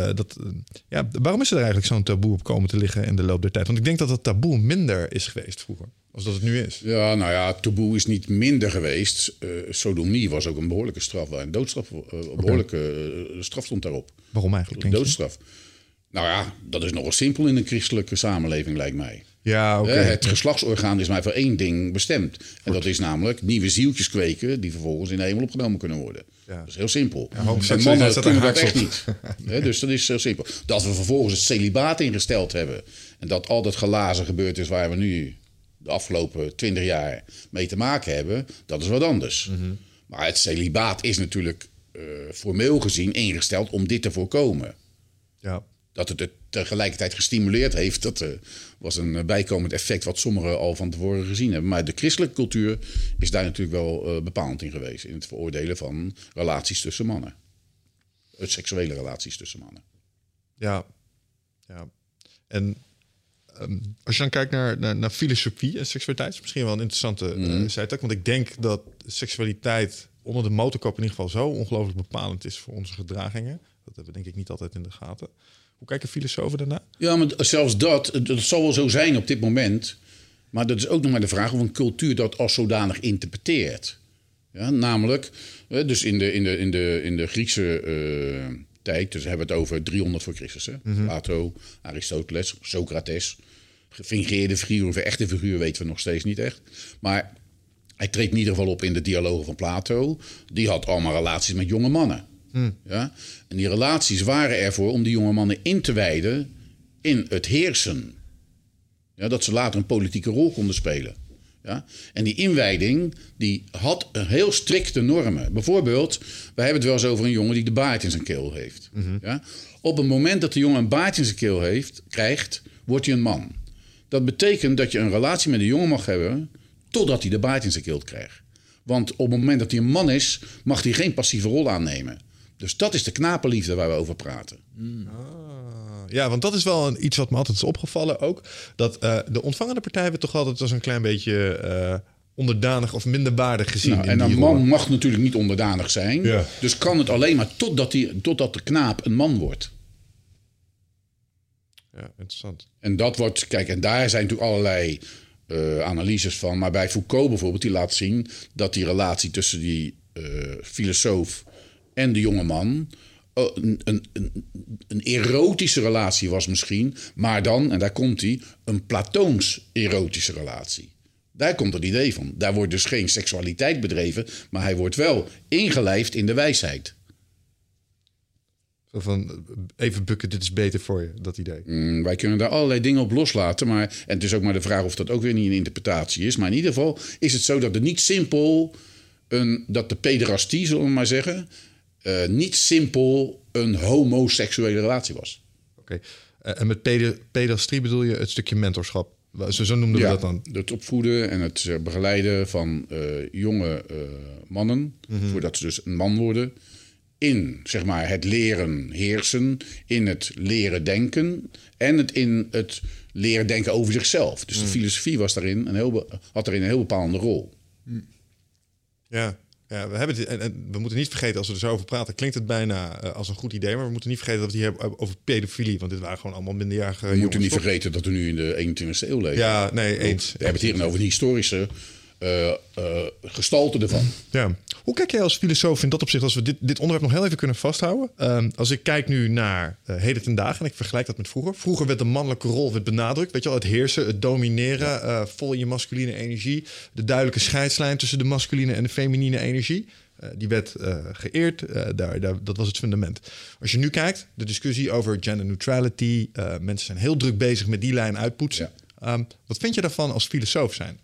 waarom is er eigenlijk zo'n taboe op komen te liggen in de loop der tijd? Want ik denk dat het taboe minder is geweest vroeger, als dat het nu is. Ja, nou ja, taboe is niet minder geweest. Sodomie was ook een behoorlijke straf, een doodstraf, behoorlijke straf stond daarop. Waarom eigenlijk? Doodstraf. Nou ja, dat is nogal simpel in een christelijke samenleving, lijkt mij. Ja, oké. Het geslachtsorgaan is maar voor 1 ding bestemd. En dat is namelijk nieuwe zieltjes kweken die vervolgens in de hemel opgenomen kunnen worden. Ja. Dat is heel simpel. Ja, en mannen kunnen dat echt niet. Dus dat is heel simpel. Dat we vervolgens het celibaat ingesteld hebben en dat al dat glazen gebeurd is waar we nu de afgelopen 20 jaar mee te maken hebben, dat is wat anders. Maar het celibaat is natuurlijk formeel gezien ingesteld om dit te voorkomen. Ja. Dat het tegelijkertijd gestimuleerd heeft, dat was een bijkomend effect wat sommigen al van tevoren gezien hebben. Maar de christelijke cultuur is daar natuurlijk wel bepalend in geweest. In het veroordelen van relaties tussen mannen. Het seksuele relaties tussen mannen. Ja. En als je dan kijkt naar filosofie en seksualiteit... is misschien wel een interessante zijtak. Want ik denk dat seksualiteit onder de motorkap in ieder geval... zo ongelooflijk bepalend is voor onze gedragingen. Dat hebben we denk ik niet altijd in de gaten. Hoe kijken filosofen daarna? Ja, maar zelfs dat zal wel zo zijn op dit moment. Maar dat is ook nog maar de vraag of een cultuur dat als zodanig interpreteert. Ja, namelijk, dus in de Griekse tijd, dus hebben we het over 300 voor Christus. Hè? Plato, Aristoteles, Socrates. Gefingeerde figuur of echte figuur weten we nog steeds niet echt. Maar hij treedt in ieder geval op in de dialogen van Plato. Die had allemaal relaties met jonge mannen. Ja? En die relaties waren ervoor om die jonge mannen in te wijden in het heersen. Ja, dat ze later een politieke rol konden spelen. Ja? En die inwijding die had een heel strikte normen. Bijvoorbeeld, we hebben het wel eens over een jongen die de baard in zijn keel heeft. Ja? Op het moment dat de jongen een baard in zijn keel krijgt, wordt hij een man. Dat betekent dat je een relatie met een jongen mag hebben totdat hij de baard in zijn keel krijgt. Want op het moment dat hij een man is, mag hij geen passieve rol aannemen. Dus dat is de knapenliefde waar we over praten. Ja, want dat is wel iets wat me altijd is opgevallen ook. Dat de ontvangende partij werd toch altijd als een klein beetje onderdanig of minderwaardig gezien. Nou, en een man mag natuurlijk niet onderdanig zijn. Ja. Dus kan het alleen maar totdat de knaap een man wordt. Ja, interessant. En dat wordt, kijk, en daar zijn natuurlijk allerlei analyses van. Maar bij Foucault bijvoorbeeld, die laat zien dat die relatie tussen die filosoof en de jonge man een erotische relatie was misschien, maar dan, en daar komt hij, een platoons-erotische relatie. Daar komt het idee van. Daar wordt dus geen seksualiteit bedreven, maar hij wordt wel ingelijfd in de wijsheid. Zo van, even bukken, dit is beter voor je, dat idee. Wij kunnen daar allerlei dingen op loslaten, maar, en het is ook maar de vraag of dat ook weer niet een interpretatie is, maar in ieder geval is het zo dat het niet simpel, dat de pederastie, zullen we maar zeggen, niet simpel een homoseksuele relatie was. Oké. En met pedastrie bedoel je het stukje mentorschap? Zo noemden we dat dan? Het opvoeden en het begeleiden van jonge mannen, voordat ze dus een man worden, in zeg maar, het leren heersen, in het leren denken en in het leren denken over zichzelf. Dus de filosofie was had daarin een heel bepalende rol. Ja, we hebben het, en we moeten niet vergeten, als we er zo over praten, klinkt het bijna als een goed idee. Maar we moeten niet vergeten dat we het hier hebben over pedofilie. Want dit waren gewoon allemaal minderjarige jongens. We moeten niet vergeten dat we nu in de 21e eeuw leven. Ja, nee, eens. We hebben het hier over de historische gestalte ervan. Ja. Hoe kijk jij als filosoof in dat opzicht, als we dit onderwerp nog heel even kunnen vasthouden? Als ik kijk nu naar heden ten dagen en ik vergelijk dat met vroeger. Vroeger werd de mannelijke rol benadrukt. Weet je wel, het heersen, het domineren, vol in je masculine energie. De duidelijke scheidslijn tussen de masculine en de feminine energie. Die werd geëerd. Dat was het fundament. Als je nu kijkt, de discussie over gender neutrality. Mensen zijn heel druk bezig met die lijn uitpoetsen. Ja. Wat vind je daarvan als filosoof zijn?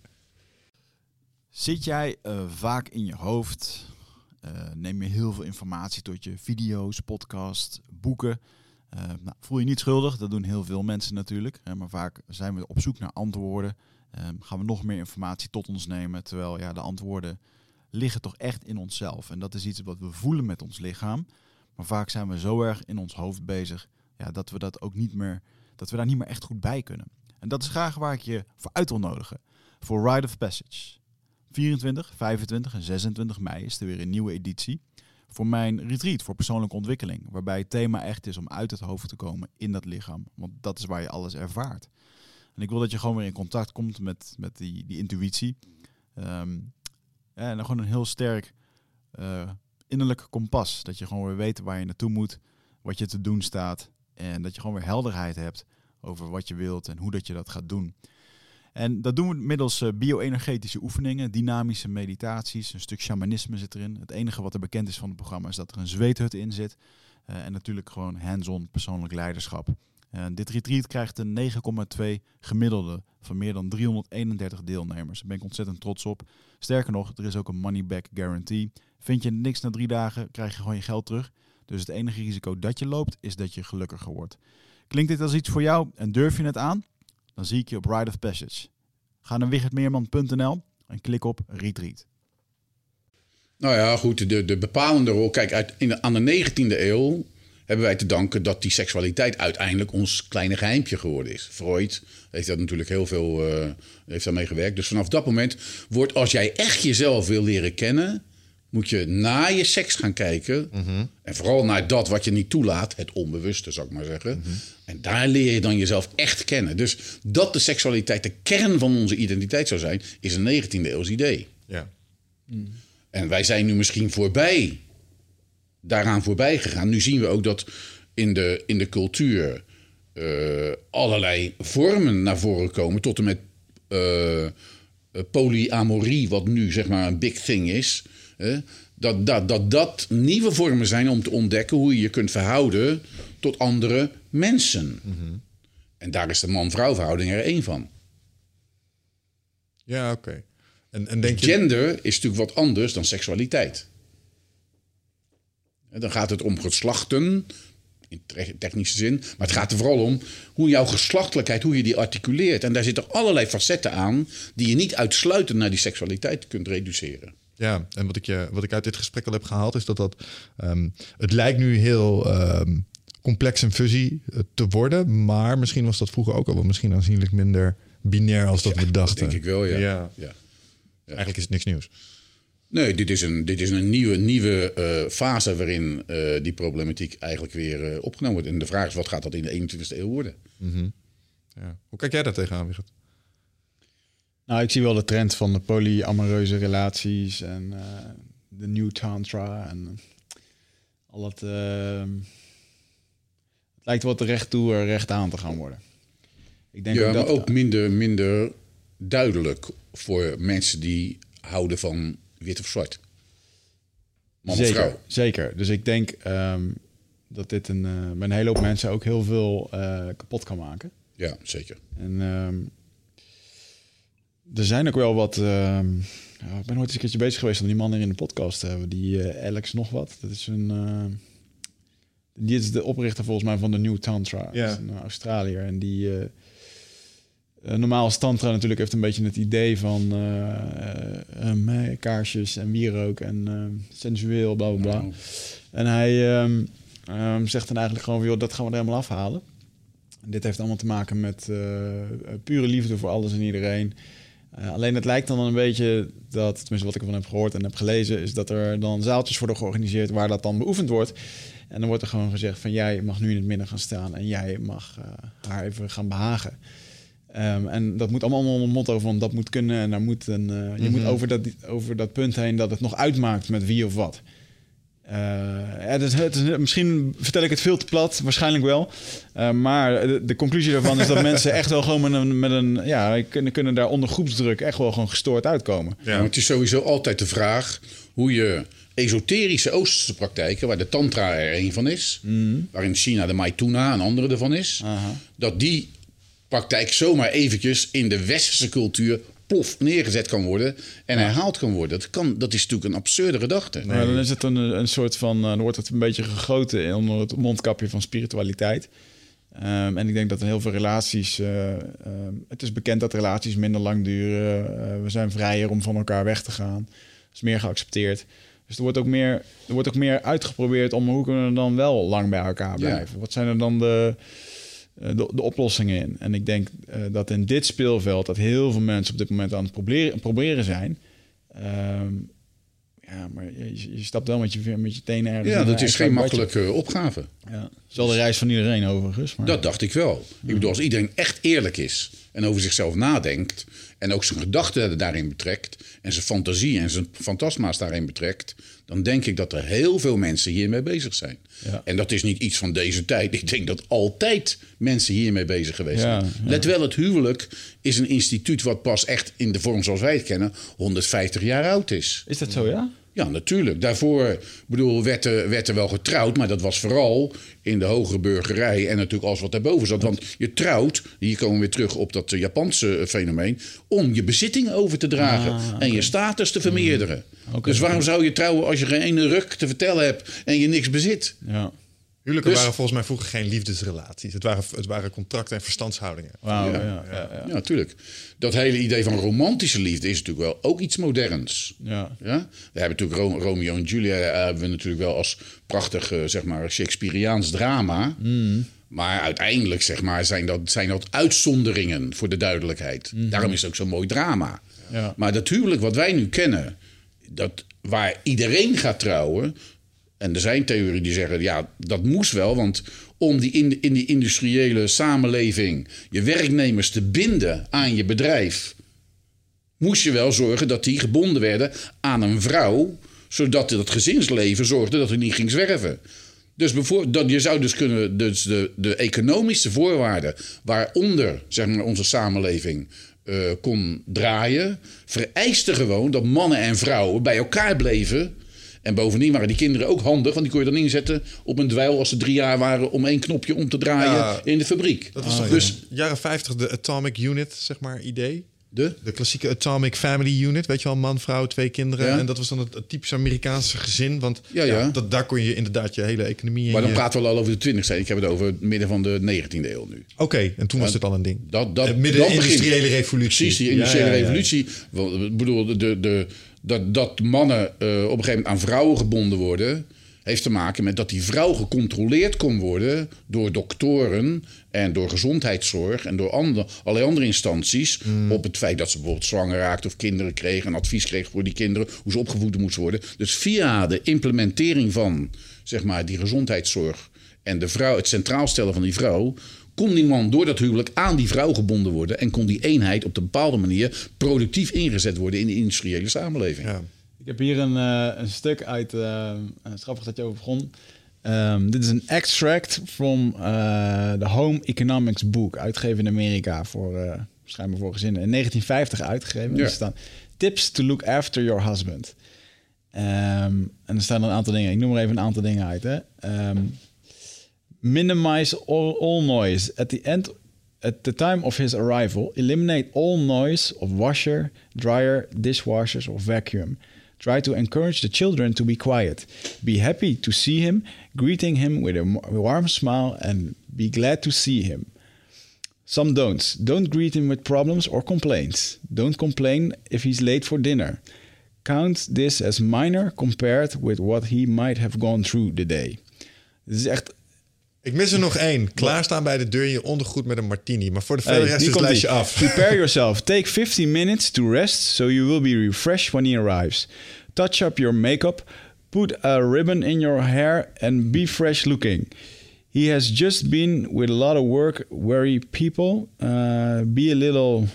Zit jij vaak in je hoofd? Neem je heel veel informatie tot je video's, podcasts, boeken? Voel je niet schuldig, dat doen heel veel mensen natuurlijk. Maar vaak zijn we op zoek naar antwoorden. Gaan we nog meer informatie tot ons nemen. Terwijl de antwoorden liggen toch echt in onszelf. En dat is iets wat we voelen met ons lichaam. Maar vaak zijn we zo erg in ons hoofd bezig dat we dat ook niet meer, dat we daar niet meer echt goed bij kunnen. En dat is graag waar ik je voor uit wil nodigen. Voor Rite of Passage. 24, 25 en 26 mei is er weer een nieuwe editie voor mijn retreat voor persoonlijke ontwikkeling. Waarbij het thema echt is om uit het hoofd te komen in dat lichaam. Want dat is waar je alles ervaart. En ik wil dat je gewoon weer in contact komt met die intuïtie. En dan gewoon een heel sterk innerlijk kompas. Dat je gewoon weer weet waar je naartoe moet, wat je te doen staat. En dat je gewoon weer helderheid hebt over wat je wilt en hoe dat je dat gaat doen. En dat doen we middels bio-energetische oefeningen, dynamische meditaties, een stuk shamanisme zit erin. Het enige wat er bekend is van het programma is dat er een zweethut in zit. En natuurlijk gewoon hands-on persoonlijk leiderschap. Dit retreat krijgt een 9,2 gemiddelde van meer dan 331 deelnemers. Daar ben ik ontzettend trots op. Sterker nog, er is ook een money back guarantee. Vind je niks na 3 dagen, krijg je gewoon je geld terug. Dus het enige risico dat je loopt, is dat je gelukkiger wordt. Klinkt dit als iets voor jou en durf je het aan? Dan zie ik je op Rite of Passage. Ga naar wichertmeerman.nl en klik op Retreat. Nou ja, goed, de bepalende rol. Kijk, aan de 19e eeuw hebben wij te danken dat die seksualiteit uiteindelijk ons kleine geheimpje geworden is. Freud heeft daar natuurlijk heel veel heeft daarmee gewerkt. Dus vanaf dat moment wordt, als jij echt jezelf wil leren kennen, moet je na je seks gaan kijken. En vooral naar dat wat je niet toelaat, het onbewuste zou ik maar zeggen. En daar leer je dan jezelf echt kennen. Dus dat de seksualiteit de kern van onze identiteit zou zijn, is een 19e eeuws idee. Ja. En wij zijn nu misschien daaraan voorbij gegaan. Nu zien we ook dat in de cultuur allerlei vormen naar voren komen. Tot en met polyamorie, wat nu zeg maar een big thing is. Dat nieuwe vormen zijn om te ontdekken hoe je je kunt verhouden tot andere mensen. En daar is de man-vrouw verhouding er één van. Ja, oké. En denk je... Gender is natuurlijk wat anders dan seksualiteit. En dan gaat het om geslachten, in technische zin. Maar het gaat er vooral om hoe jouw geslachtelijkheid, hoe je die articuleert. En daar zitten allerlei facetten aan die je niet uitsluitend naar die seksualiteit kunt reduceren. Ja, en wat ik uit dit gesprek al heb gehaald is dat het lijkt nu heel complex en fuzzy te worden. Maar misschien was dat vroeger ook al wel misschien aanzienlijk minder binair als dat we dachten. Dat denk ik wel, ja. Ja. Eigenlijk is het niks nieuws. Nee, dit is een nieuwe fase waarin die problematiek eigenlijk weer opgenomen wordt. En de vraag is, wat gaat dat in de 21e eeuw worden? Ja. Hoe kijk jij daar tegenaan, Wigert? Nou, ik zie wel de trend van de polyamoreuze relaties en de New Tantra en al het... het lijkt wat recht toe recht aan te gaan worden. Ik denk maar ook minder duidelijk voor mensen die houden van wit of zwart. Man of vrouw. Zeker. Dus ik denk dat dit bij een hele hoop mensen ook heel veel kapot kan maken. Ja, zeker. En er zijn ook wel wat... ik ben ooit eens een keertje bezig geweest om die man hier in de podcast te hebben. Die Alex nog wat. Dat is die is de oprichter volgens mij van de New Tantra. Ja. Dat is een Australiër. En die... normaal is tantra natuurlijk heeft een beetje het idee van kaarsjes en wierook en sensueel, bla bla bla. Nou. En hij zegt dan eigenlijk gewoon, joh, dat gaan we er helemaal afhalen. En dit heeft allemaal te maken met pure liefde voor alles en iedereen. Alleen het lijkt dan een beetje dat, tenminste wat ik ervan heb gehoord en heb gelezen, is dat er dan zaaltjes worden georganiseerd waar dat dan beoefend wordt. En dan wordt er gewoon gezegd van jij mag nu in het midden gaan staan en jij mag haar even gaan behagen. En dat moet allemaal onder het motto van dat moet kunnen en daar moet je moet over dat punt heen dat het nog uitmaakt met wie of wat. Misschien vertel ik het veel te plat, waarschijnlijk wel. Maar de conclusie daarvan is dat mensen echt wel gewoon kunnen daar onder groepsdruk echt wel gewoon gestoord uitkomen. Ja, maar het is sowieso altijd de vraag hoe je esoterische Oosterse praktijken, waar de tantra er een van is, waarin China de Maituna een andere ervan is, dat die praktijk zomaar eventjes in de westerse cultuur plof neergezet kan worden en herhaald kan worden. Dat is natuurlijk een absurde gedachte. Nee. Maar dan is het een soort van... dan wordt het een beetje gegoten onder het mondkapje van spiritualiteit. En ik denk dat in heel veel relaties... het is bekend dat relaties minder lang duren. We zijn vrijer om van elkaar weg te gaan. Dat is meer geaccepteerd. Dus er wordt ook meer uitgeprobeerd om hoe kunnen we dan wel lang bij elkaar blijven. Ja. Wat zijn er dan de oplossingen in? En ik denk dat in dit speelveld dat heel veel mensen op dit moment aan het proberen zijn. Maar je stapt wel met je tenen ergens. Ja, dat is geen makkelijke opgave. Ja. Dat is wel de reis van iedereen overigens. Maar... Dat dacht ik wel. Ik bedoel, als iedereen echt eerlijk is en over zichzelf nadenkt en ook zijn gedachten daarin betrekt en zijn fantasie en zijn fantasma's daarin betrekt, dan denk ik dat er heel veel mensen hiermee bezig zijn. Ja. En dat is niet iets van deze tijd. Ik denk dat altijd mensen hiermee bezig geweest zijn. Ja. Let wel, het huwelijk is een instituut wat pas echt in de vorm zoals wij het kennen 150 jaar oud is. Is dat zo, ja? Ja, natuurlijk. Daarvoor werd er wel getrouwd, maar dat was vooral in de hogere burgerij en natuurlijk alles wat daarboven zat. Want je trouwt, hier komen we weer terug op dat Japanse fenomeen, om je bezittingen over te dragen en je status te vermeerderen. Dus waarom zou je trouwen als je geen ene ruk te vertellen hebt en je niks bezit? Ja. Huwelijken Dus- waren volgens mij vroeger geen liefdesrelaties. Het waren contracten en verstandshoudingen. Wauw, Ja. ja. Ja, natuurlijk. Dat hele idee van romantische liefde is natuurlijk wel ook iets moderns. Ja. Ja? We hebben natuurlijk Romeo en Julia hebben we natuurlijk wel als prachtig, zeg maar, Shakespeareaans drama. Maar uiteindelijk, zeg maar, zijn dat uitzonderingen voor de duidelijkheid. Daarom is het ook zo'n mooi drama. Ja. Maar dat huwelijk wat wij nu kennen, waar iedereen gaat trouwen. En er zijn theorieën die zeggen, ja, dat moest wel. Want om in die industriële samenleving je werknemers te binden aan je bedrijf, moest je wel zorgen dat die gebonden werden aan een vrouw, zodat dat gezinsleven zorgde dat hij niet ging zwerven. Dus je zou dus kunnen, de economische voorwaarden waaronder, zeg maar, onze samenleving kon draaien, vereiste gewoon dat mannen en vrouwen bij elkaar bleven. En bovendien waren die kinderen ook handig, want die kon je dan inzetten op een dweil als ze 3 jaar waren om 1 knopje om te draaien in de fabriek. Dat was toch dus jaren 50 de Atomic Unit, zeg maar, idee? de klassieke Atomic Family Unit, weet je wel, man, vrouw, 2 kinderen. Ja. En dat was dan het typisch Amerikaanse gezin, want Ja. daar kon je inderdaad je hele economie in. Maar dan praten we al over de 20e. Ik heb het over het midden van de 19e eeuw nu. Oké, en toen was dit al een ding. dat Midden de industriële revolutie. Precies, die industriële Ja. revolutie. Ik bedoel, dat mannen op een gegeven moment aan vrouwen gebonden worden, heeft te maken met dat die vrouw gecontroleerd kon worden door doktoren en door gezondheidszorg en door allerlei andere instanties op het feit dat ze bijvoorbeeld zwanger raakte of kinderen kreeg en advies kreeg voor die kinderen, hoe ze opgevoed moesten worden. Dus via de implementering van, zeg maar, die gezondheidszorg en de vrouw, het centraal stellen van die vrouw, kon die man door dat huwelijk aan die vrouw gebonden worden en kon die eenheid op een bepaalde manier productief ingezet worden in de industriële samenleving. Ja. Ik heb hier een stuk uit... het is grappig dat je over begon. Dit is een extract from the Home Economics Book, uitgegeven in Amerika schijnbaar voor gezinnen. In 1950 uitgegeven. Ja. Er staan tips to look after your husband. En er staan een aantal dingen. Ik noem er even een aantal dingen uit. Hè. Minimize all noise. At the time of his arrival, eliminate all noise of washer, dryer, dishwashers or vacuum. Try to encourage the children to be quiet. Be happy to see him, greeting him with a warm smile and be glad to see him. Some don'ts. Don't greet him with problems or complaints. Don't complain if he's late for dinner. Count this as minor compared with what he might have gone through the day. Dit is echt... Ik mis er nog 1. Klaarstaan bij de deur in je ondergoed met een martini. Maar voor de verder rest is het lijstje af. Prepare yourself. Take 15 minutes to rest so you will be refreshed when he arrives. Touch up your makeup. Put a ribbon in your hair and be fresh looking. He has just been with a lot of work, worry people. Be a little...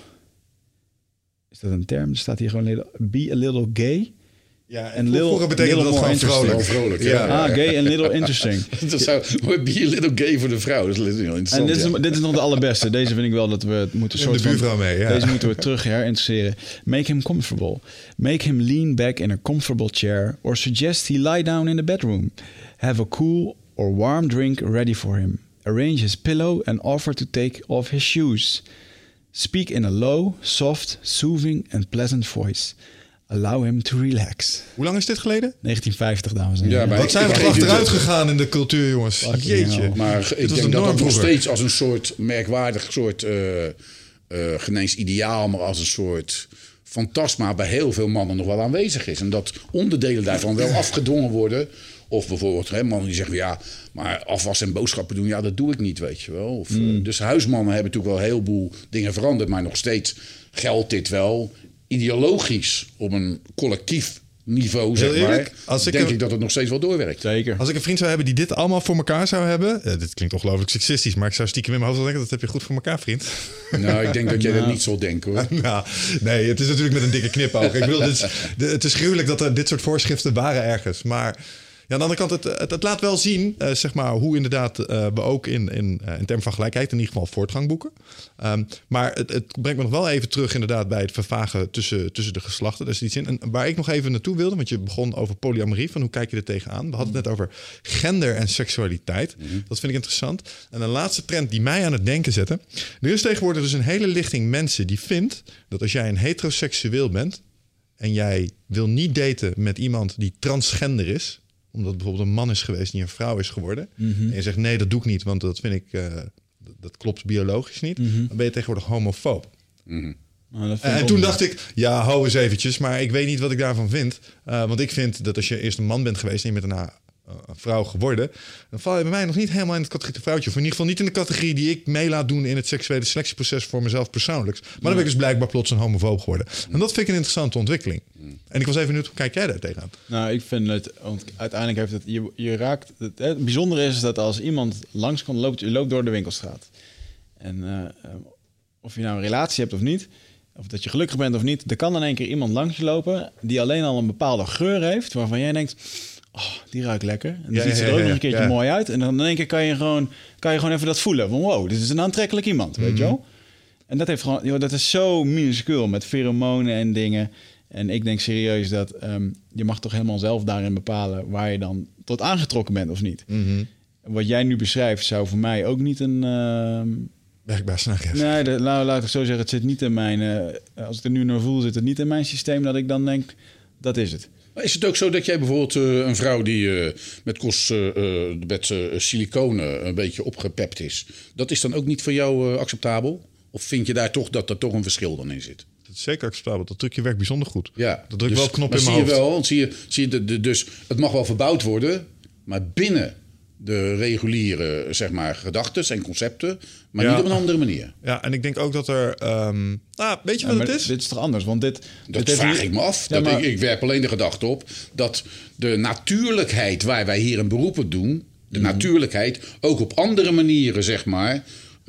Is dat een term? Er staat hier gewoon be a little gay. Ja, En vroeger betekende dat gewoon vrolijk. Vrolijk, Ja. Gay and little interesting. Dat zou be a little gay voor de vrouw. Dat is heel En interessant. dit is nog de allerbeste. Deze vind ik wel dat we het moeten Neem de buurvrouw mee, ja. Deze moeten we terug herintroduceren. Make him comfortable. Make him lean back in a comfortable chair or suggest he lie down in the bedroom. Have a cool or warm drink ready for him. Arrange his pillow and offer to take off his shoes. Speak in a low, soft, soothing and pleasant voice. Allow him to relax. Hoe lang is dit geleden? 1950, dames en heren. Ja, maar Wat zijn we ik toch geef je achteruit dat- gegaan in de cultuur, jongens. Fucking Jeetje. hell. Maar Dit ik was denk een dat norm het nog vroeger. steeds als een soort merkwaardig soort... geen eens ideaal, maar als een soort fantasma bij heel veel mannen nog wel aanwezig is. En dat onderdelen daarvan wel afgedwongen worden. Of bijvoorbeeld mannen die zeggen, ja, maar afwas en boodschappen doen, ja, dat doe ik niet, weet je wel. Of, dus huismannen hebben natuurlijk wel een heleboel dingen veranderd. Maar nog steeds geldt dit wel ideologisch op een collectief niveau, zeg eerlijk, maar. Denk ik dat het nog steeds wel doorwerkt. Zeker. Als ik een vriend zou hebben die dit allemaal voor elkaar zou hebben... dit klinkt ongelooflijk seksistisch, maar ik zou stiekem in mijn hoofd wel denken... dat heb je goed voor elkaar, vriend. Nou, ik denk dat jij dat niet zal denken, hoor. Nou, nee, het is natuurlijk met een dikke knipoog. Ik bedoel, het is gruwelijk dat er dit soort voorschriften waren ergens. Maar ja, aan de andere kant, het laat wel zien... zeg maar, hoe inderdaad we ook in termen van gelijkheid... in ieder geval voortgang boeken. Maar het brengt me nog wel even terug inderdaad... bij het vervagen tussen de geslachten. Daar is iets in. En waar ik nog even naartoe wilde... want je begon over polyamorie, van hoe kijk je er tegenaan? We hadden het net over gender en seksualiteit. Dat vind ik interessant. En een laatste trend die mij aan het denken zette... er is tegenwoordig dus een hele lichting mensen die vindt... dat als jij een heteroseksueel bent... en jij wil niet daten met iemand die transgender is... omdat bijvoorbeeld een man is geweest die een vrouw is geworden. En je zegt nee, dat doe ik niet, want dat vind ik, dat klopt biologisch niet. Dan ben je tegenwoordig homofoob. En toen dacht ik, ja, hou eens eventjes, maar ik weet niet wat ik daarvan vind. Want ik vind dat als je eerst een man bent geweest en je bent daarna een vrouw geworden, dan val je bij mij nog niet helemaal in het categorie vrouwtje. Of in ieder geval niet in de categorie die ik mee laat doen in het seksuele selectieproces voor mezelf persoonlijks. Maar dan ben ik dus blijkbaar plots een homofoob geworden. En dat vind ik een interessante ontwikkeling. En ik was even benieuwd, hoe kijk jij daar tegenaan? Nou, ik vind het, want uiteindelijk heeft het, je raakt, het bijzondere is dat als iemand langs kan, je loopt door de winkelstraat. En of je nou een relatie hebt of niet, of dat je gelukkig bent of niet, er kan in één keer iemand langs je lopen die alleen al een bepaalde geur heeft, waarvan jij denkt, oh, die ruikt lekker. En dan ziet ze er ook nog een keertje mooi uit. En dan in één keer kan je gewoon even dat voelen. Van wow, dit is een aantrekkelijk iemand, weet je wel? En dat heeft gewoon, joh, dat is zo minuscuul met pheromonen en dingen. En ik denk serieus dat je mag toch helemaal zelf daarin bepalen waar je dan tot aangetrokken bent of niet. Wat jij nu beschrijft zou voor mij ook niet een... werkbaar snack is. Nee, laat ik zo zeggen, het zit niet in mijn... als ik er nu naar voel, zit het niet in mijn systeem dat ik dan denk, dat is het. Is het ook zo dat jij bijvoorbeeld een vrouw die met siliconen een beetje opgepept is, dat is dan ook niet voor jou acceptabel? Of vind je daar toch dat er toch een verschil dan in zit? Dat is zeker acceptabel. Dat trucje werkt bijzonder goed. Ja, dat drukt wel een knop in mijn hoofd. Zie je wel, dus het mag wel verbouwd worden, maar binnen de reguliere, zeg maar, gedachtes en concepten, maar niet op een andere manier. Ja, en ik denk ook dat er... weet je wat het is? Dit is toch anders? Want dit vraag ik me af. Ik werp alleen de gedachte op dat de natuurlijkheid waar wij hier een beroep op doen, de natuurlijkheid ook op andere manieren, zeg maar,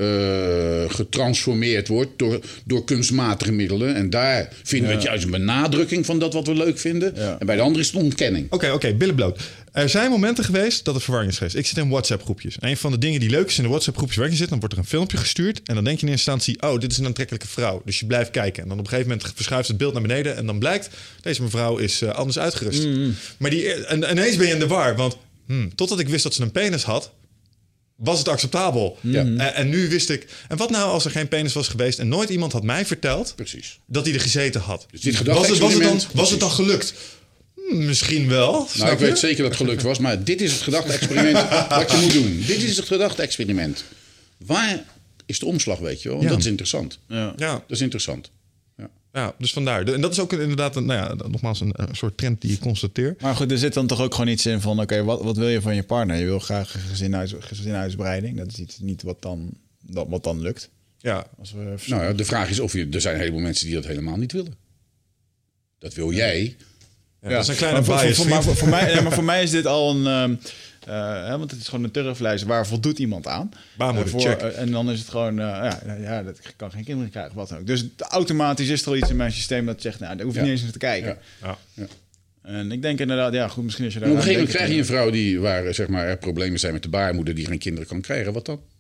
getransformeerd wordt door kunstmatige middelen. En daar vinden we het juist een benadrukking van dat wat we leuk vinden. Ja. En bij de andere is het een ontkenning. Oké, billen bloot. Er zijn momenten geweest dat er verwarring is geweest. Ik zit in WhatsApp-groepjes. En een van de dingen die leuk is in de WhatsApp-groepjes waar je zit, dan wordt er een filmpje gestuurd. En dan denk je in eerste instantie, oh, dit is een aantrekkelijke vrouw. Dus je blijft kijken. En dan op een gegeven moment verschuift het beeld naar beneden. En dan blijkt, deze mevrouw is anders uitgerust. Maar ineens ben je in de war. Want totdat ik wist dat ze een penis had, was het acceptabel. Ja. En nu wist ik... En wat nou als er geen penis was geweest en nooit iemand had mij verteld dat hij er gezeten had? Dus dit was het dan gelukt? Misschien wel. Nou, ik weet zeker dat het gelukt was, maar dit is het gedachte-experiment wat je moet doen. Dit is het gedachte-experiment. Waar is de omslag, weet je wel? Dat is interessant. Ja. Dat is interessant. Ja, dus vandaar. En dat is ook inderdaad nogmaals een soort trend die ik constateer. Maar goed, er zit dan toch ook gewoon iets in van, oké, wat wil je van je partner? Je wil graag gezinuitbreiding. Dat is iets niet wat dan lukt. Ja. De vraag is of er zijn een heleboel mensen die dat helemaal niet willen. Dat wil jij. Ja, dat is een kleine bias. Maar voor mij is dit al een... want het is gewoon een turflijst. Waar voldoet iemand aan? Check. En dan is het gewoon... dat kan geen kinderen krijgen, wat dan ook. Dus automatisch is er al iets in mijn systeem dat zegt, nou, daar hoef je niet eens naar te kijken. Ja. En ik denk inderdaad, goed, misschien als je daar... Op een gegeven moment krijg je een vrouw waar zeg maar, er problemen zijn met de baarmoeder, die geen kinderen kan krijgen. Wat dan?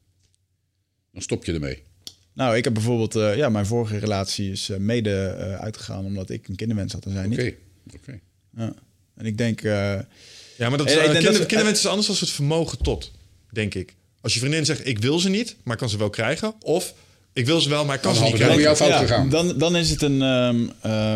Dan stop je ermee. Nou, ik heb bijvoorbeeld... mijn vorige relatie is mede uitgegaan omdat ik een kinderwens had en zij niet. Oké. Ja. En ik denk... maar kinderwens is anders dan het vermogen tot, denk ik. Als je vriendin zegt, ik wil ze niet, maar kan ze wel krijgen. Of, ik wil ze wel, maar kan ze niet krijgen. Dan jouw fout gegaan. Dan is het een...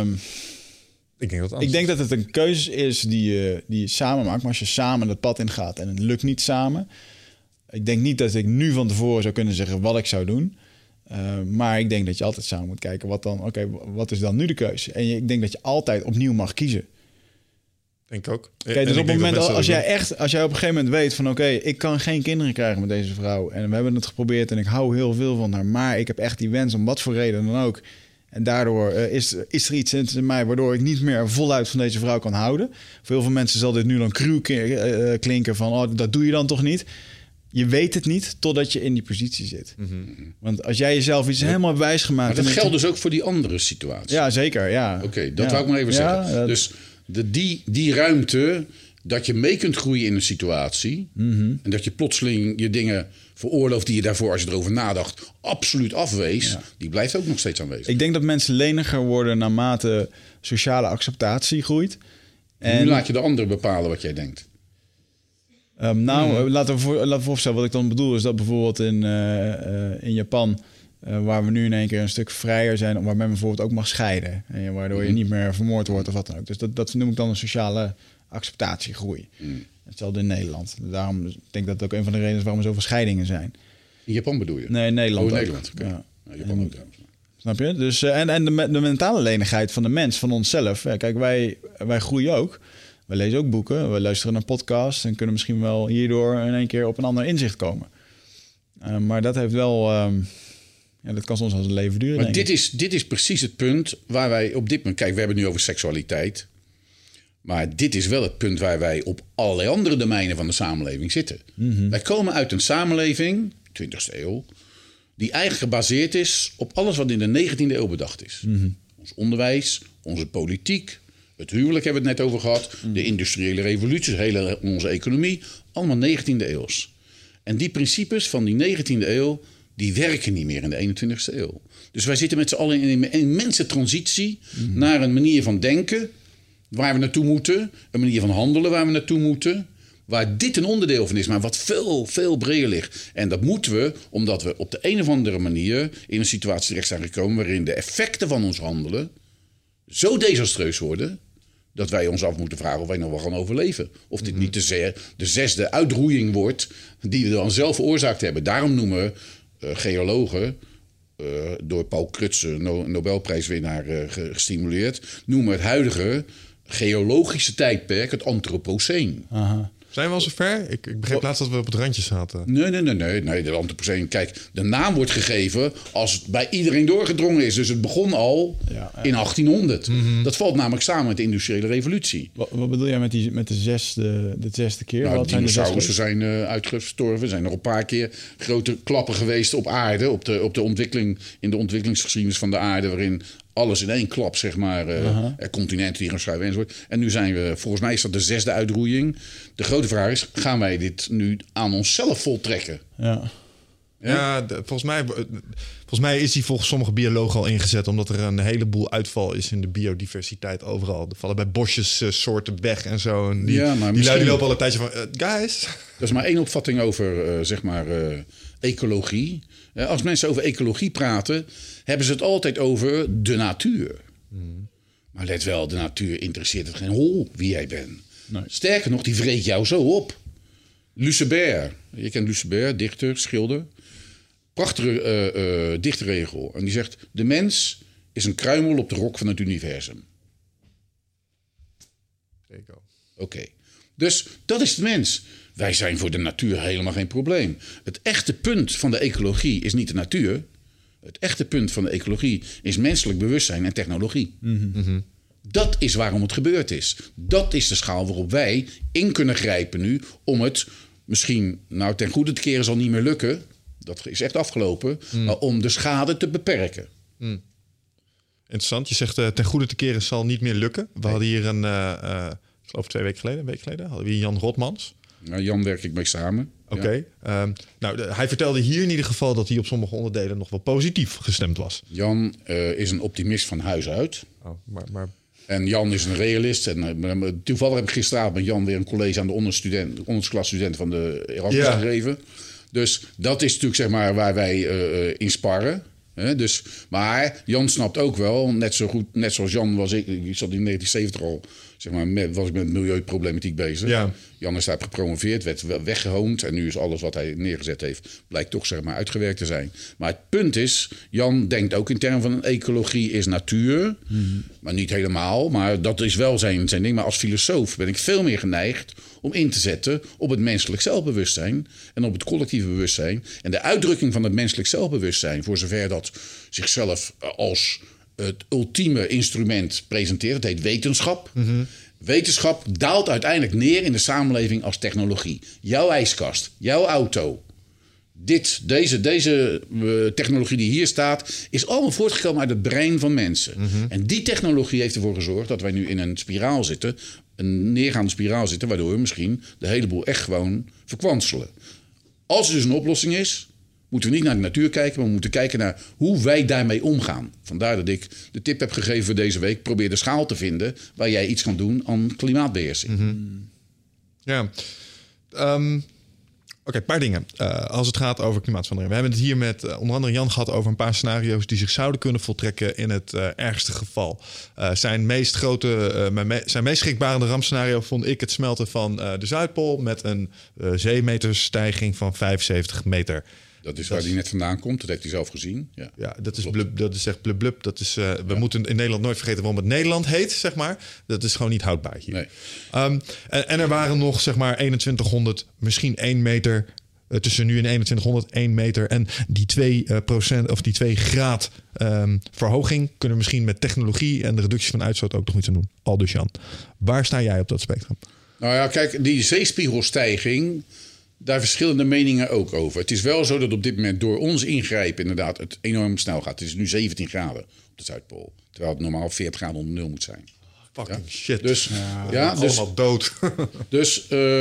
Ik denk dat het een keuze is die je samen maakt. Maar als je samen het pad ingaat en het lukt niet samen... Ik denk niet dat ik nu van tevoren zou kunnen zeggen wat ik zou doen. Maar ik denk dat je altijd samen moet kijken, wat is dan nu de keuze? En ik denk dat je altijd opnieuw mag kiezen. Denk ook. Kijk, dus op het moment als jij op een gegeven moment weet van oké, ik kan geen kinderen krijgen met deze vrouw. En we hebben het geprobeerd en ik hou heel veel van haar. Maar ik heb echt die wens om wat voor reden dan ook. En daardoor is er iets in mij waardoor ik niet meer voluit van deze vrouw kan houden. Voor heel veel mensen zal dit nu dan cruw klinken van dat doe je dan toch niet. Je weet het niet totdat je in die positie zit. Want als jij jezelf iets helemaal wijs gemaakt... Maar dat geldt dus ook voor die andere situatie. Ja, zeker. Ja. Oké, dat wou ik maar even zeggen. Dus die ruimte dat je mee kunt groeien in een situatie... en dat je plotseling je dingen veroorlooft die je daarvoor, als je erover nadacht, absoluut afwees... die blijft ook nog steeds aanwezig. Ik denk dat mensen leniger worden naarmate sociale acceptatie groeit. En nu laat je de ander bepalen wat jij denkt. Laten we voorstellen, wat ik dan bedoel is dat bijvoorbeeld in Japan, waar we nu in één keer een stuk vrijer zijn, waar men bijvoorbeeld ook mag scheiden, en waardoor je niet meer vermoord wordt of wat dan ook. Dus dat noem ik dan een sociale acceptatiegroei. Hetzelfde in Nederland. Daarom denk ik dat het ook een van de redenen is waarom er zoveel scheidingen zijn. In Japan bedoel je? Nee, in Nederland. Oh, in Nederland. Okay. Ja. Nou, Japan ook trouwens. Snap je? Dus, en de mentale lenigheid van de mens, van onszelf. Ja, kijk, wij groeien ook. We lezen ook boeken, we luisteren naar podcasts en kunnen misschien wel hierdoor in één keer op een ander inzicht komen. Maar dat heeft wel, dat kan soms als een leven duren. Maar dit is precies het punt waar wij op dit moment... Kijk, we hebben het nu over seksualiteit. Maar dit is wel het punt waar wij op allerlei andere domeinen van de samenleving zitten. Wij komen uit een samenleving, 20e eeuw... die eigenlijk gebaseerd is op alles wat in de 19e eeuw bedacht is. Ons onderwijs, onze politiek, het huwelijk hebben we het net over gehad... de industriële revolutie, onze economie, allemaal 19e eeuws. En die principes van die 19e eeuw, die werken niet meer in de 21e eeuw. Dus wij zitten met z'n allen in een immense transitie... naar een manier van denken waar we naartoe moeten... een manier van handelen waar we naartoe moeten... waar dit een onderdeel van is, maar wat veel, veel breder ligt. En dat moeten we, omdat we op de een of andere manier... in een situatie terecht zijn gekomen... waarin de effecten van ons handelen zo desastreus worden... dat wij ons af moeten vragen of wij nog wel gaan overleven. Of dit niet de zesde uitroeiing wordt... die we dan zelf veroorzaakt hebben. Daarom noemen geologen... door Paul Crutzen, Nobelprijswinnaar, gestimuleerd... noemen het huidige geologische tijdperk het Anthropoceen. Aha. Zijn we al zover? Ik begreep laatst dat we op het randje zaten. Nee, de Anthropoceen. Kijk, de naam wordt gegeven als het bij iedereen doorgedrongen is. Dus het begon al in 1800. Dat valt namelijk samen met de industriële revolutie. Wat bedoel jij met de zesde keer? Nou, wat de dinosaurussen zijn uitgestorven. Er zijn nog een paar keer grote klappen geweest op aarde. Op de ontwikkeling, in de ontwikkelingsgeschiedenis van de aarde... waarin alles in één klap, zeg maar, continenten die gaan schuiven enzovoort. En nu zijn we, volgens mij is dat de zesde uitroeiing. De grote vraag is, gaan wij dit nu aan onszelf voltrekken? Ja, volgens mij is die volgens sommige biologen al ingezet... omdat er een heleboel uitval is in de biodiversiteit overal. Er vallen bij bosjes soorten weg en zo. En die lopen al een tijdje van... guys... Er is maar één opvatting over, ecologie. Als mensen over ecologie praten... hebben ze het altijd over de natuur. Maar let wel, de natuur interesseert het geen hol wie jij bent. Nee. Sterker nog, die vreet jou zo op. Lucebert, je kent Lucebert, dichter, schilder. Prachtige dichtregel. En die zegt, de mens is een kruimel op de rok van het universum. Oké. Dus dat is de mens. Wij zijn voor de natuur helemaal geen probleem. Het echte punt van de ecologie is niet de natuur. Het echte punt van de ecologie is menselijk bewustzijn en technologie. Dat is waarom het gebeurd is. Dat is de schaal waarop wij in kunnen grijpen nu... om het misschien, ten goede te keren zal niet meer lukken... dat is echt afgelopen, maar om de schade te beperken. Interessant. Je zegt ten goede te keren zal niet meer lukken. We hadden hier ik geloof een week geleden... hadden we hier Jan Rotmans... Nou, Jan werk ik mee samen. Oké. Hij vertelde hier in ieder geval dat hij op sommige onderdelen nog wel positief gestemd was. Jan is een optimist van huis uit. Maar... En Jan is een realist. En toevallig heb ik gisteravond met Jan weer een college aan de ondersklasstudenten van de Erasmus gegeven. Dus dat is natuurlijk zeg maar waar wij in sparren. Maar Jan snapt ook wel, net zoals Jan was ik zat in 1970 al, zeg maar, was ik met milieuproblematiek bezig. Ja. Jan is daar gepromoveerd, werd weggehoond en nu is alles wat hij neergezet heeft, blijkt toch zeg maar uitgewerkt te zijn. Maar het punt is, Jan denkt ook in termen van een ecologie is natuur, maar niet helemaal, maar dat is wel zijn ding. Maar als filosoof ben ik veel meer geneigd om in te zetten op het menselijk zelfbewustzijn en op het collectieve bewustzijn. En de uitdrukking van het menselijk zelfbewustzijn, voor zover dat zichzelf als het ultieme instrument presenteert, het heet wetenschap. Wetenschap daalt uiteindelijk neer in de samenleving als technologie. Jouw ijskast, jouw auto. Deze technologie die hier staat, is allemaal voortgekomen uit het brein van mensen. En die technologie heeft ervoor gezorgd dat wij nu in een spiraal zitten, een neergaande spiraal zitten, waardoor we misschien de hele boel echt gewoon verkwanselen. Als er dus een oplossing is, moeten we niet naar de natuur kijken, maar we moeten kijken naar hoe wij daarmee omgaan. Vandaar dat ik de tip heb gegeven voor deze week. Probeer de schaal te vinden waar jij iets kan doen aan klimaatbeheersing. Ja. Oké, een paar dingen. Als het gaat over klimaatverandering. We hebben het hier met onder andere Jan gehad over een paar scenario's die zich zouden kunnen voltrekken in het ergste geval. Zijn meest schrikbarende rampscenario vond ik het smelten van de Zuidpool met een zeemeterstijging van 75 meter. Dat is waar hij net vandaan komt. Dat heeft hij zelf gezien. Ja, dat is echt blub blub. Dat is, we moeten in Nederland nooit vergeten waarom het Nederland heet, zeg maar. Dat is gewoon niet houdbaar hier. Nee. En er waren nog, zeg maar, 2100, misschien 1 meter... tussen nu en 2100, 1 meter. En die 2% of die 2 graad verhoging... kunnen we misschien met technologie en de reductie van uitstoot ook nog iets aan doen. Aldus Jan, waar sta jij op dat spectrum? Nou ja, kijk, die zeespiegelstijging... daar verschillende meningen ook over. Het is wel zo dat op dit moment door ons ingrijpen... inderdaad het enorm snel gaat. Het is nu 17 graden op de Zuidpool. Terwijl het normaal 40 graden onder nul moet zijn. Fucking shit. Dus, dus allemaal dood. Dus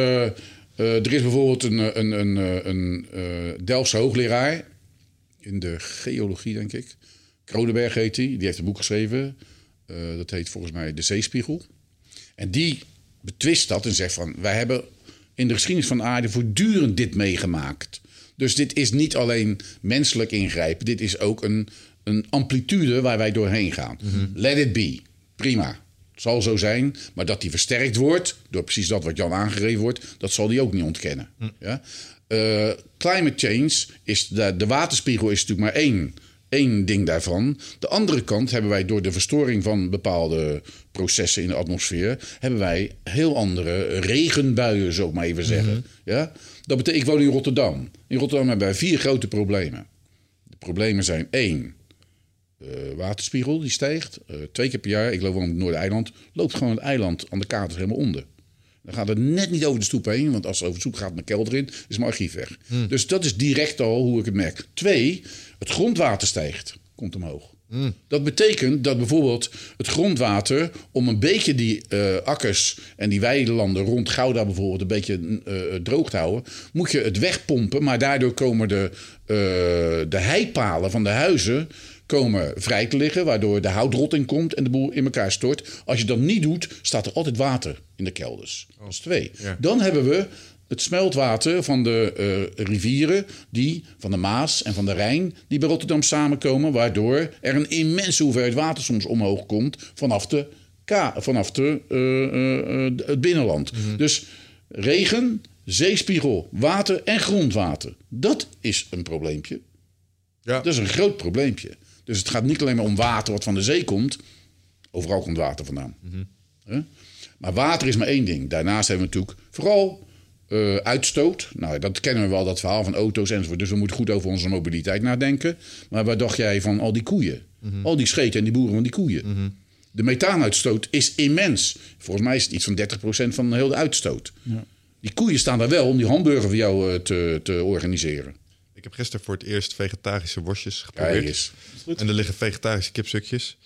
er is bijvoorbeeld een Delftse hoogleraar... in de geologie, denk ik. Kronenberg heet hij. Die heeft een boek geschreven. Dat heet volgens mij De Zeespiegel. En die betwist dat en zegt van... wij hebben in de geschiedenis van de aarde voortdurend dit meegemaakt. Dus dit is niet alleen menselijk ingrijpen. Dit is ook een amplitude waar wij doorheen gaan. Mm-hmm. Let it be. Prima. Het zal zo zijn. Maar dat die versterkt wordt... door precies dat wat Jan aangegeven wordt... dat zal die ook niet ontkennen. Mm. Ja? Climate change is... De waterspiegel is natuurlijk maar één ding daarvan. De andere kant hebben wij door de verstoring van bepaalde processen in de atmosfeer... hebben wij heel andere regenbuien, zou ik maar even zeggen. Mm-hmm. Ja? Dat betekent, ik woon in Rotterdam. In Rotterdam hebben wij 4 grote problemen. De problemen zijn 1... waterspiegel die stijgt. 2 keer per jaar, ik loop op het Noordereiland... loopt gewoon het eiland aan de kaart helemaal onder. Dan gaat het net niet over de stoep heen... want als het over de stoep gaat mijn kelder in... is mijn archief weg. Dus dat is direct al hoe ik het merk. 2, het grondwater stijgt. Komt omhoog. Dat betekent dat bijvoorbeeld het grondwater... om een beetje die akkers en die weilanden rond Gouda bijvoorbeeld... een beetje droog te houden... moet je het wegpompen... maar daardoor komen de heipalen van de huizen... komen vrij te liggen, waardoor de houtrotting komt en de boel in elkaar stort. Als je dat niet doet, staat er altijd water in de kelders. Dat is 2. Ja. Dan hebben we het smeltwater van de rivieren, die van de Maas en van de Rijn, die bij Rotterdam samenkomen, waardoor er een immense hoeveelheid water soms omhoog komt vanaf het binnenland. Mm-hmm. Dus regen, zeespiegel, water en grondwater. Dat is een probleempje. Ja. Dat is een groot probleempje. Dus het gaat niet alleen maar om water wat van de zee komt. Overal komt water vandaan. Mm-hmm. Maar water is maar 1 ding. Daarnaast hebben we natuurlijk vooral uitstoot. Nou, dat kennen we wel, dat verhaal van auto's enzovoort. Dus we moeten goed over onze mobiliteit nadenken. Maar wat dacht jij van al die koeien? Mm-hmm. Al die scheten en die boeren van die koeien. Mm-hmm. De methaanuitstoot is immens. Volgens mij is het iets van 30% van heel de uitstoot. Ja. Die koeien staan daar wel om die hamburger voor jou te organiseren. Ik heb gisteren voor het eerst vegetarische worstjes geprobeerd. En er liggen vegetarische kipstukjes.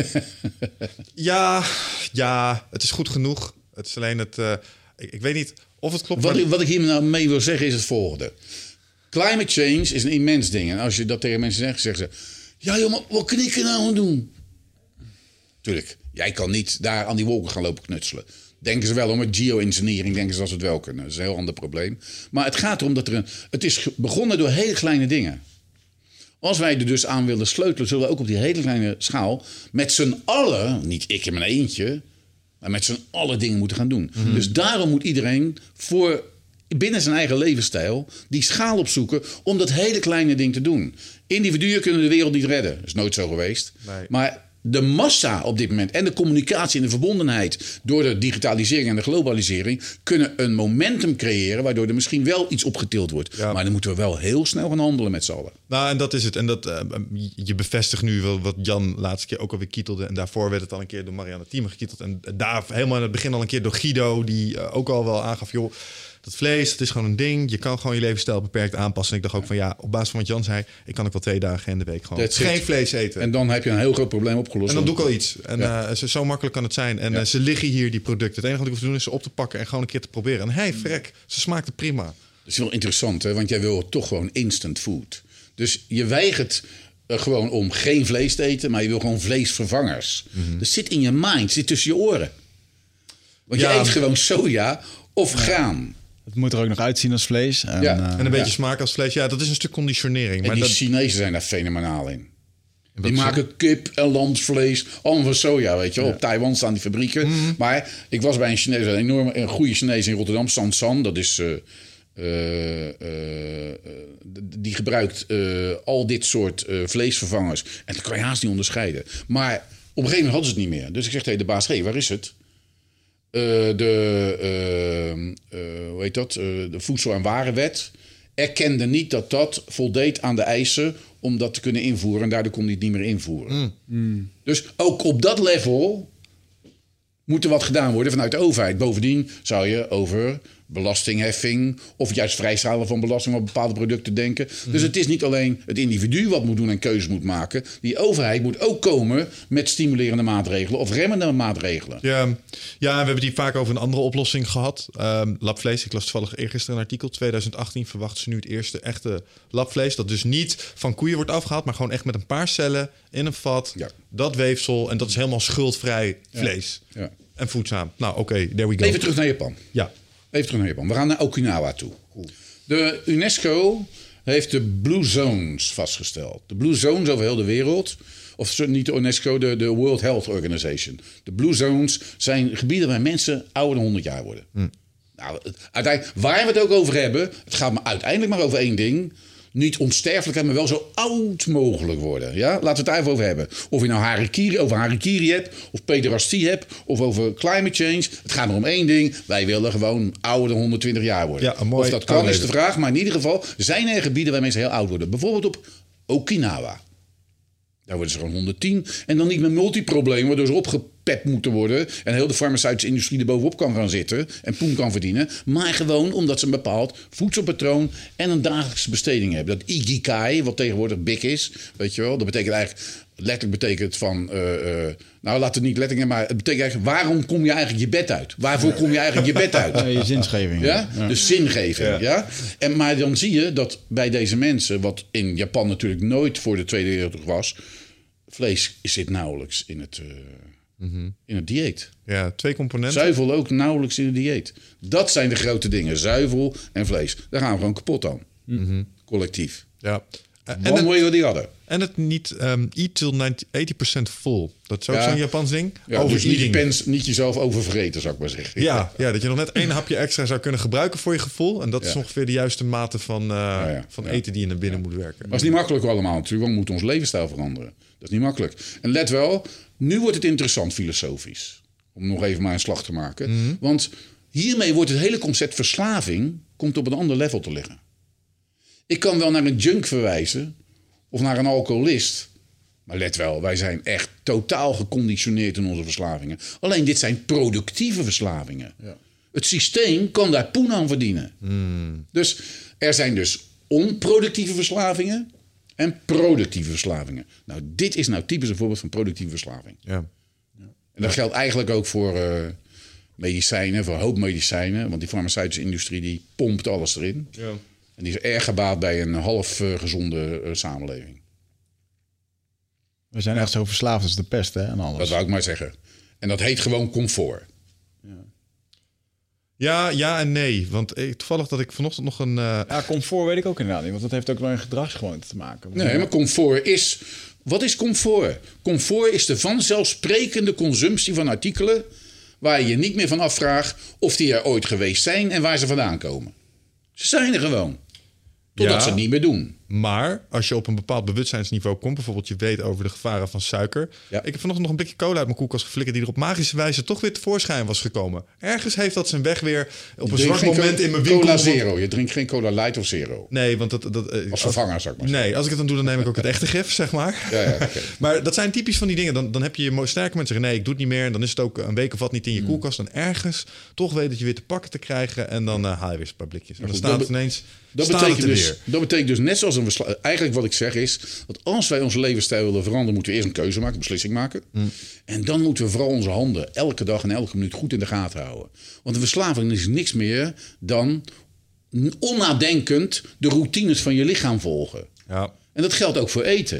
ja, het is goed genoeg. Het is alleen het... ik weet niet of het klopt. Wat ik hier nou mee wil zeggen is het volgende. Climate change is een immens ding. En als je dat tegen mensen zegt, zeggen ze... Ja joh, maar wat kan ik er nou aan doen? Tuurlijk, jij kan niet daar aan die wolken gaan lopen knutselen. Denken ze wel om het geoengineering, denken ze dat ze het wel kunnen. Dat is een heel ander probleem. Maar het gaat erom dat het is begonnen door hele kleine dingen. Als wij er dus aan willen sleutelen, zullen we ook op die hele kleine schaal met z'n allen, niet ik in mijn eentje, maar met z'n allen dingen moeten gaan doen. Mm-hmm. Dus daarom moet iedereen binnen zijn eigen levensstijl die schaal opzoeken om dat hele kleine ding te doen. Individuen kunnen de wereld niet redden. Dat is nooit zo geweest. Nee. Maar de massa op dit moment en de communicatie en de verbondenheid door de digitalisering en de globalisering kunnen een momentum creëren waardoor er misschien wel iets opgetild wordt. Ja. Maar dan moeten we wel heel snel gaan handelen met z'n allen. Nou, en dat is het. En dat je bevestigt nu wel wat Jan laatste keer ook alweer kietelde. En daarvoor werd het al een keer door Marianne Thieme gekieteld. En daar helemaal in het begin al een keer door Guido, die ook al wel aangaf, joh, dat vlees, dat is gewoon een ding. Je kan gewoon je levensstijl beperkt aanpassen. En ik dacht ook van op basis van wat Jan zei, ik kan ook wel 2 dagen in de week gewoon geen vlees eten. En dan heb je een heel groot probleem opgelost. En dan doe ik al iets. En zo makkelijk kan het zijn. En ze liggen hier, die producten. Het enige wat ik hoef te doen is ze op te pakken en gewoon een keer te proberen. En verrek, ze smaakten prima. Dat is wel interessant, hè? Want jij wil toch gewoon instant food. Dus je weigert gewoon om geen vlees te eten, maar je wil gewoon vleesvervangers. Mm-hmm. Dat zit in je mind, zit tussen je oren. Want je eet gewoon soja of graan. Het moet er ook nog uitzien als vlees. En, Ja. En een beetje smaak als vlees. Ja, dat is een stuk conditionering. En Maar die dat, Chinezen zijn daar fenomenaal in. Die is maken kip en lamsvlees, allemaal van soja, weet je wel. Op Taiwan staan die fabrieken. Maar ik was bij een Chinees, een goede Chinees in Rotterdam, Sansan. Dat is... die gebruikt al dit soort vleesvervangers. En dat kan je haast niet onderscheiden. Maar op een gegeven moment hadden ze het niet meer. Dus ik zeg tegen de baas, hey, waar is het? Hoe heet dat? De Voedsel- en Warenwet erkende niet dat dat voldeed aan de eisen om dat te kunnen invoeren. En daardoor kon hij het niet meer invoeren. Dus ook op dat level moet er wat gedaan worden vanuit de overheid. Bovendien zou je over belastingheffing of juist vrijstellen van belasting op bepaalde producten denken. Dus het is niet alleen het individu wat moet doen en keuzes moet maken. Die overheid moet ook komen met stimulerende maatregelen of remmende maatregelen. ja, we hebben het hier vaak over een andere oplossing gehad. Labvlees. Ik las toevallig eergisteren een artikel. 2018 verwachten ze nu het eerste echte labvlees. Dat dus niet van koeien wordt afgehaald, maar gewoon echt met een paar cellen in een vat. Ja. Dat weefsel. En dat is helemaal schuldvrij vlees. Ja. En voedzaam. Nou, oké, there we go. Even terug naar Japan. Ja. Even terug naar Japan. We gaan naar Okinawa toe. De UNESCO heeft de Blue Zones vastgesteld. De Blue Zones over heel de wereld. Of niet de UNESCO, de World Health Organization. De Blue Zones zijn gebieden waar mensen ouder dan 100 jaar worden. Nou, uiteindelijk, waar we het ook over hebben... het gaat maar uiteindelijk maar over één ding... niet onsterfelijk, maar wel zo oud mogelijk worden. Ja? Laten we het daar even over hebben. Of je nou harikiri hebt, of pederastie hebt... of over climate change. Het gaat maar om één ding. Wij willen gewoon ouder dan 120 jaar worden. Ja, een mooi of dat kan, is leven. de vraag. Maar in ieder geval zijn er gebieden waar mensen heel oud worden. Bijvoorbeeld op Okinawa. Daar worden ze gewoon 110. En dan niet met multiproblemen, waardoor ze opgepept moeten worden. En heel de farmaceutische industrie er bovenop kan gaan zitten. En poen kan verdienen. Maar gewoon omdat ze een bepaald voedselpatroon en een dagelijkse besteding hebben. Dat ikigai, wat tegenwoordig big is. Weet je wel, dat betekent eigenlijk... Letterlijk betekent van... nou, laat het niet letterlijk... maar het betekent eigenlijk... waarom kom je eigenlijk je bed uit? Waarvoor kom je eigenlijk je bed uit? je zinsgeving. Ja? Dus zingeving. Ja? Maar dan zie je dat bij deze mensen... wat in Japan natuurlijk nooit voor de Tweede Wereldoorlog was... vlees zit nauwelijks in het dieet. Ja, 2 componenten. Zuivel ook nauwelijks in het dieet. Dat zijn de grote dingen. Zuivel en vlees. Daar gaan we gewoon kapot aan. Collectief. Ja. One way or the other. En het niet eat till 80% full. Dat is ook zo'n Japans ding. Ja, dus Overeating. niet jezelf overvreten, zou ik maar zeggen. Ja, dat je nog net 1 hapje extra zou kunnen gebruiken voor je gevoel. En dat is ongeveer de juiste mate van eten die je naar binnen moet werken. Dat is niet makkelijk allemaal natuurlijk, want we moeten ons levensstijl veranderen. Dat is niet makkelijk. En let wel, nu wordt het interessant filosofisch. Om nog even maar een slag te maken. Want hiermee wordt het hele concept verslaving... komt op een ander level te liggen. Ik kan wel naar een junk verwijzen... of naar een alcoholist... maar let wel, wij zijn echt totaal geconditioneerd in onze verslavingen. Alleen dit zijn productieve verslavingen. Ja. Het systeem kan daar poen aan verdienen. Dus er zijn dus onproductieve verslavingen... en productieve verslavingen. Nou, dit is nou typisch een voorbeeld van productieve verslaving. Ja. En dat geldt eigenlijk ook voor medicijnen, voor hoop medicijnen. Want die farmaceutische industrie die pompt alles erin. Ja. En die is erg gebaat bij een half gezonde samenleving. We zijn echt zo verslaafd als de pest, hè, en alles. Dat wou ik maar zeggen. En dat heet gewoon comfort. Ja en nee. Want toevallig dat ik vanochtend nog een... Ja, comfort weet ik ook inderdaad niet. Want dat heeft ook wel een gedragsgewoonte te maken. Nee, maar comfort is... Wat is comfort? Comfort is de vanzelfsprekende consumptie van artikelen... waar je niet meer van afvraagt of die er ooit geweest zijn... en waar ze vandaan komen. Ze zijn er gewoon. Totdat ze het niet meer doen. Maar als je op een bepaald bewustzijnsniveau komt... bijvoorbeeld je weet over de gevaren van suiker... Ja. Ik heb vanochtend nog een blikje cola uit mijn koelkast geflikkerd... die er op magische wijze toch weer tevoorschijn was gekomen. Ergens heeft dat zijn weg weer op een zwart moment in mijn winkel. Cola Zero. Je drinkt geen Cola Light of Zero. Nee, want dat als vervanger, zou ik maar zeggen. Nee, als ik het dan doe, dan neem ik ook het echte gif, zeg maar. Ja, okay. Maar dat zijn typisch van die dingen. Dan heb je sterke mensen zeggen... nee, ik doe het niet meer. En dan is het ook een week of wat niet in je koelkast. En ergens toch weet dat je weer te pakken te krijgen... en dan haal je weer een paar blikjes. En dan staat het ineens... Dat betekent dus net zoals een verslaving. Eigenlijk wat ik zeg is dat als wij onze levensstijl willen veranderen, moeten we eerst een keuze maken, een beslissing maken. En dan moeten we vooral onze handen elke dag en elke minuut goed in de gaten houden. Want een verslaving is niks meer dan onnadenkend de routines van je lichaam volgen. Ja. En dat geldt ook voor eten.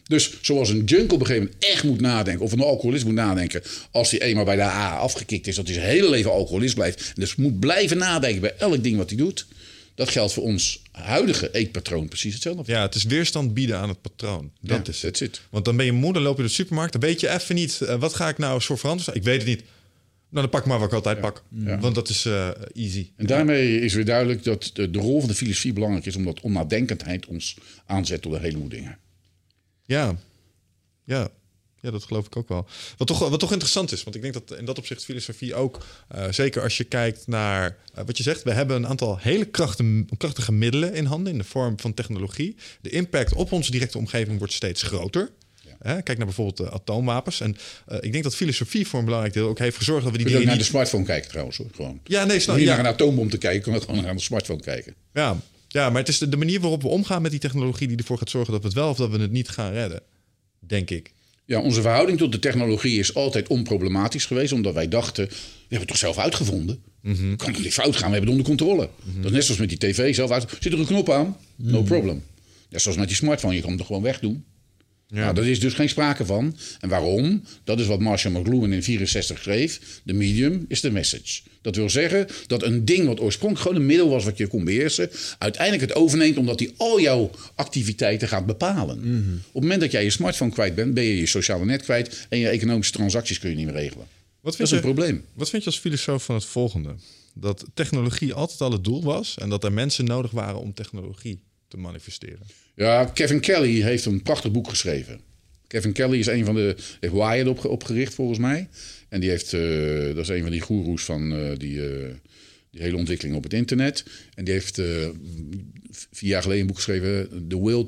Dus zoals een junk op een gegeven moment echt moet nadenken, of een alcoholist moet nadenken, als hij eenmaal bij de A afgekikt is, dat hij zijn hele leven alcoholist blijft. Dus moet blijven nadenken bij elk ding wat hij doet. Dat geldt voor ons huidige eetpatroon precies hetzelfde. Ja, het is weerstand bieden aan het patroon. Dat is het. It. Want dan ben je moe, dan loop je door de supermarkt, dan weet je even niet, wat ga ik nou voor veranderen? Ik weet het niet. Nou, dan pak ik maar wat ik altijd pak. Ja. Want dat is easy. En daarmee is weer duidelijk dat de rol van de filosofie belangrijk is, omdat onnadenkendheid ons aanzet tot een heleboel dingen. Ja, dat geloof ik ook wel. Wat toch interessant is, want ik denk dat in dat opzicht filosofie ook, zeker als je kijkt naar wat je zegt, we hebben een aantal hele krachtige middelen in handen in de vorm van technologie. De impact op onze directe omgeving wordt steeds groter. Ja. Kijk naar bijvoorbeeld atoomwapens. En ik denk dat filosofie voor een belangrijk deel ook heeft gezorgd dat we die dingen niet... naar de smartphone kijken trouwens, hoor. Gewoon. Ja, nee, snap niet naar een atoombom te kijken, kan ook gewoon naar de smartphone kijken. Ja, maar het is de manier waarop we omgaan met die technologie die ervoor gaat zorgen dat we het wel of dat we het niet gaan redden, denk ik. Ja, onze verhouding tot de technologie is altijd onproblematisch geweest, omdat wij dachten, we hebben het toch zelf uitgevonden? Kan toch niet fout gaan, we hebben het onder controle. Dat is net zoals met die tv zelf uit. Zit er een knop aan? No problem. Net zoals met die smartphone, je kan hem toch gewoon wegdoen. Ja. Nou, daar is dus geen sprake van. En waarom? Dat is wat Marshall McLuhan in 1964 schreef. The medium is the message. Dat wil zeggen dat een ding wat oorspronkelijk gewoon een middel was wat je kon beheersen, uiteindelijk het overneemt omdat hij al jouw activiteiten gaat bepalen. Op het moment dat jij je smartphone kwijt bent, ben je je sociale net kwijt en je economische transacties kun je niet meer regelen. Dat is een probleem. Wat vind je als filosoof van het volgende? Dat technologie altijd al het doel was en dat er mensen nodig waren om technologie te manifesteren. Ja, Kevin Kelly heeft een prachtig boek geschreven. Kevin Kelly is een van de... heeft Wired opgericht volgens mij. En die heeft... dat is een van die goeroes van die hele ontwikkeling op het internet. En die heeft 4 jaar geleden een boek geschreven. The Will...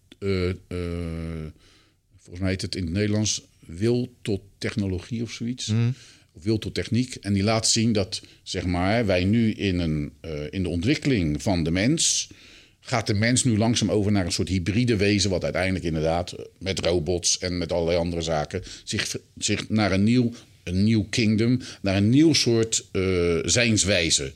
volgens mij heet het in het Nederlands... Wil tot technologie of zoiets. Of wil tot techniek. En die laat zien dat, zeg maar, wij nu in de ontwikkeling van de mens... gaat de mens nu langzaam over naar een soort hybride wezen... wat uiteindelijk inderdaad met robots en met allerlei andere zaken... zich naar een nieuw kingdom, naar een nieuw soort zijnswijze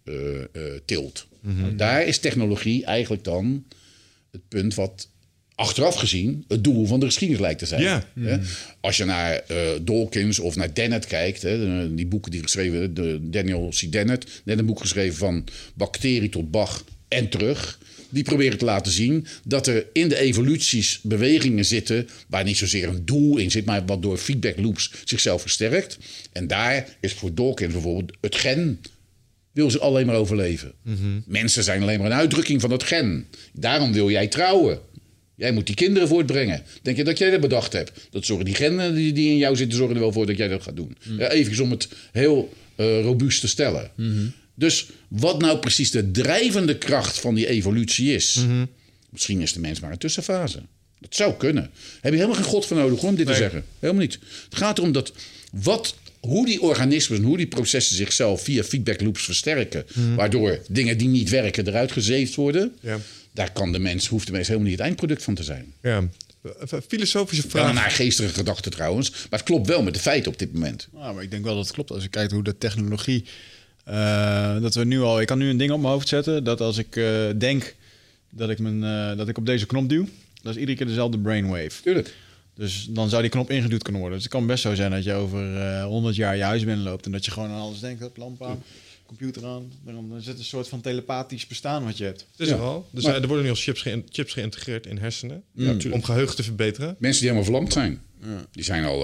tilt. Daar is technologie eigenlijk dan het punt wat... achteraf gezien het doel van de geschiedenis lijkt te zijn. Ja. Als je naar Dawkins of naar Dennett kijkt... die boeken die geschreven... Daniel C. Dennett, net een boek geschreven van bacterie tot Bach en terug... die proberen te laten zien dat er in de evoluties bewegingen zitten... waar niet zozeer een doel in zit... maar wat door feedback loops zichzelf versterkt. En daar is voor Dawkins bijvoorbeeld het gen... wil ze alleen maar overleven. Mensen zijn alleen maar een uitdrukking van dat gen. Daarom wil jij trouwen. Jij moet die kinderen voortbrengen. Denk je dat jij dat bedacht hebt? Dat zorgen die genen die in jou zitten... zorgen er wel voor dat jij dat gaat doen. Even om het heel robuust te stellen. Dus wat nou precies de drijvende kracht van die evolutie is... misschien is de mens maar een tussenfase. Dat zou kunnen. Heb je helemaal geen god voor nodig om dit te zeggen. Helemaal niet. Het gaat erom dat hoe die organismen, hoe die processen zichzelf via feedback loops versterken... waardoor dingen die niet werken eruit gezeefd worden... daar hoeft de mens helemaal niet het eindproduct van te zijn. Ja. Filosofische vraag. Wel een naargeestige gedachte trouwens. Maar het klopt wel met de feiten op dit moment. Ja, maar ik denk wel dat het klopt. Als je kijkt hoe de technologie... dat we nu al... Ik kan nu een ding op mijn hoofd zetten... dat als ik denk dat ik op deze knop duw... dat is iedere keer dezelfde brainwave. Tuurlijk. Dus dan zou die knop ingeduwd kunnen worden. Dus het kan best zo zijn dat je over 100 jaar je huis binnenloopt... en dat je gewoon aan alles denkt. Lamp aan, computer aan. Dan is het een soort van telepathisch bestaan wat je hebt. Het is er al. Dus er worden nu als chips geïntegreerd in hersenen... om geheugen te verbeteren. Mensen die helemaal verlamd zijn. Ja. Die zijn al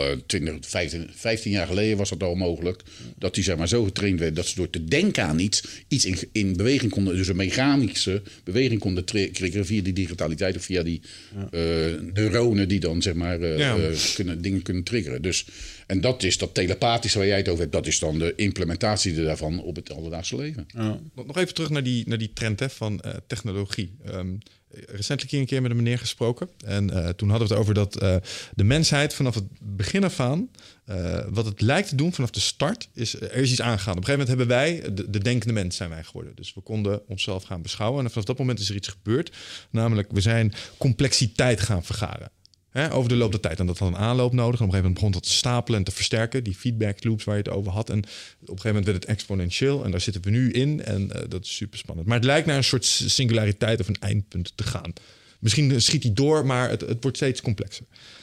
15 jaar geleden was dat al mogelijk. Dat die zeg maar zo getraind werden dat ze door te denken aan iets in beweging konden. Dus een mechanische beweging konden triggeren via die digitaliteit of via die neuronen die dan zeg maar dingen kunnen triggeren. Dus, en dat is dat telepathische waar jij het over hebt. Dat is dan de implementatie daarvan op het alledaagse leven. Ja. Nog even terug naar die trend van technologie. Recentelijk een keer met een meneer gesproken. En toen hadden we het over dat de mensheid vanaf het begin af aan... wat het lijkt te doen vanaf de start, er is iets aangegaan. Op een gegeven moment hebben wij, de denkende mens zijn wij geworden. Dus we konden onszelf gaan beschouwen. En vanaf dat moment is er iets gebeurd. Namelijk, we zijn complexiteit gaan vergaren. Over de loop der tijd. En dat had een aanloop nodig. En op een gegeven moment begon dat te stapelen en te versterken. Die feedback loops waar je het over had. En op een gegeven moment werd het exponentieel. En daar zitten we nu in. En dat is super spannend. Maar het lijkt naar een soort singulariteit of een eindpunt te gaan. Misschien schiet hij door, maar het wordt steeds complexer.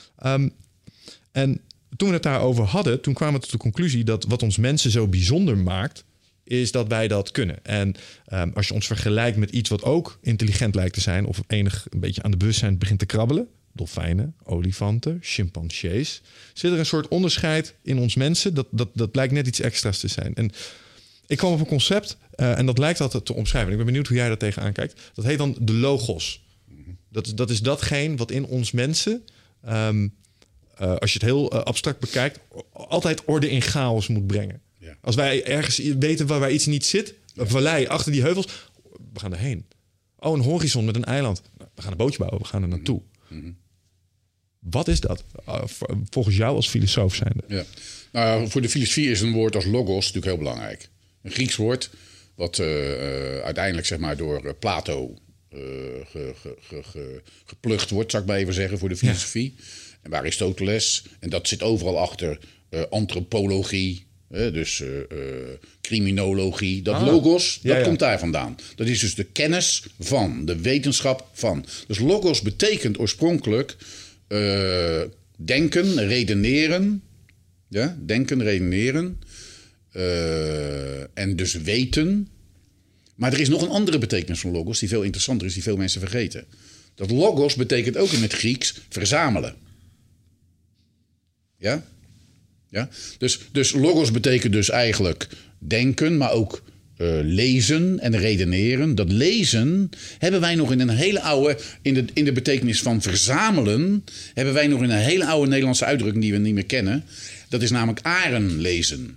En toen we het daarover hadden, toen kwamen we tot de conclusie dat wat ons mensen zo bijzonder maakt, is dat wij dat kunnen. En als je ons vergelijkt met iets wat ook intelligent lijkt te zijn, of een beetje aan de bewustzijn begint te krabbelen, dolfijnen, olifanten, chimpansees, zit er een soort onderscheid in ons mensen. Dat blijkt net iets extra's te zijn. En ik kwam op een concept, en dat lijkt altijd te omschrijven. Ik ben benieuwd hoe jij daar tegenaan kijkt. Dat heet dan de logos. Dat is datgene wat in ons mensen, als je het heel abstract bekijkt, altijd orde in chaos moet brengen. Ja. Als wij ergens weten waar iets niet zit, een vallei achter die heuvels, we gaan erheen. Oh, een horizon met een eiland. We gaan een bootje bouwen, we gaan er naartoe. Mm-hmm. Wat is dat? Volgens jou als filosoof zijnde? Ja. Nou, voor de filosofie is een woord als logos natuurlijk heel belangrijk. Een Grieks woord, wat uiteindelijk zeg maar door Plato geplukt wordt, zou ik maar even zeggen, voor de filosofie. Ja. En bij Aristoteles. En dat zit overal achter antropologie, dus criminologie. Dat logos, dat komt daar vandaan. Dat is dus de kennis van, de wetenschap van. Dus logos betekent oorspronkelijk denken, redeneren. Ja, denken, redeneren. En dus weten. Maar er is nog een andere betekenis van logos die veel interessanter is, die veel mensen vergeten. Dat logos betekent ook in het Grieks verzamelen. Ja? Ja? Dus logos betekent dus eigenlijk denken, maar ook lezen en redeneren. Dat lezen hebben wij nog in een hele oude, in de betekenis van verzamelen, hebben wij nog in een hele oude Nederlandse uitdrukking die we niet meer kennen. Dat is namelijk arenlezen.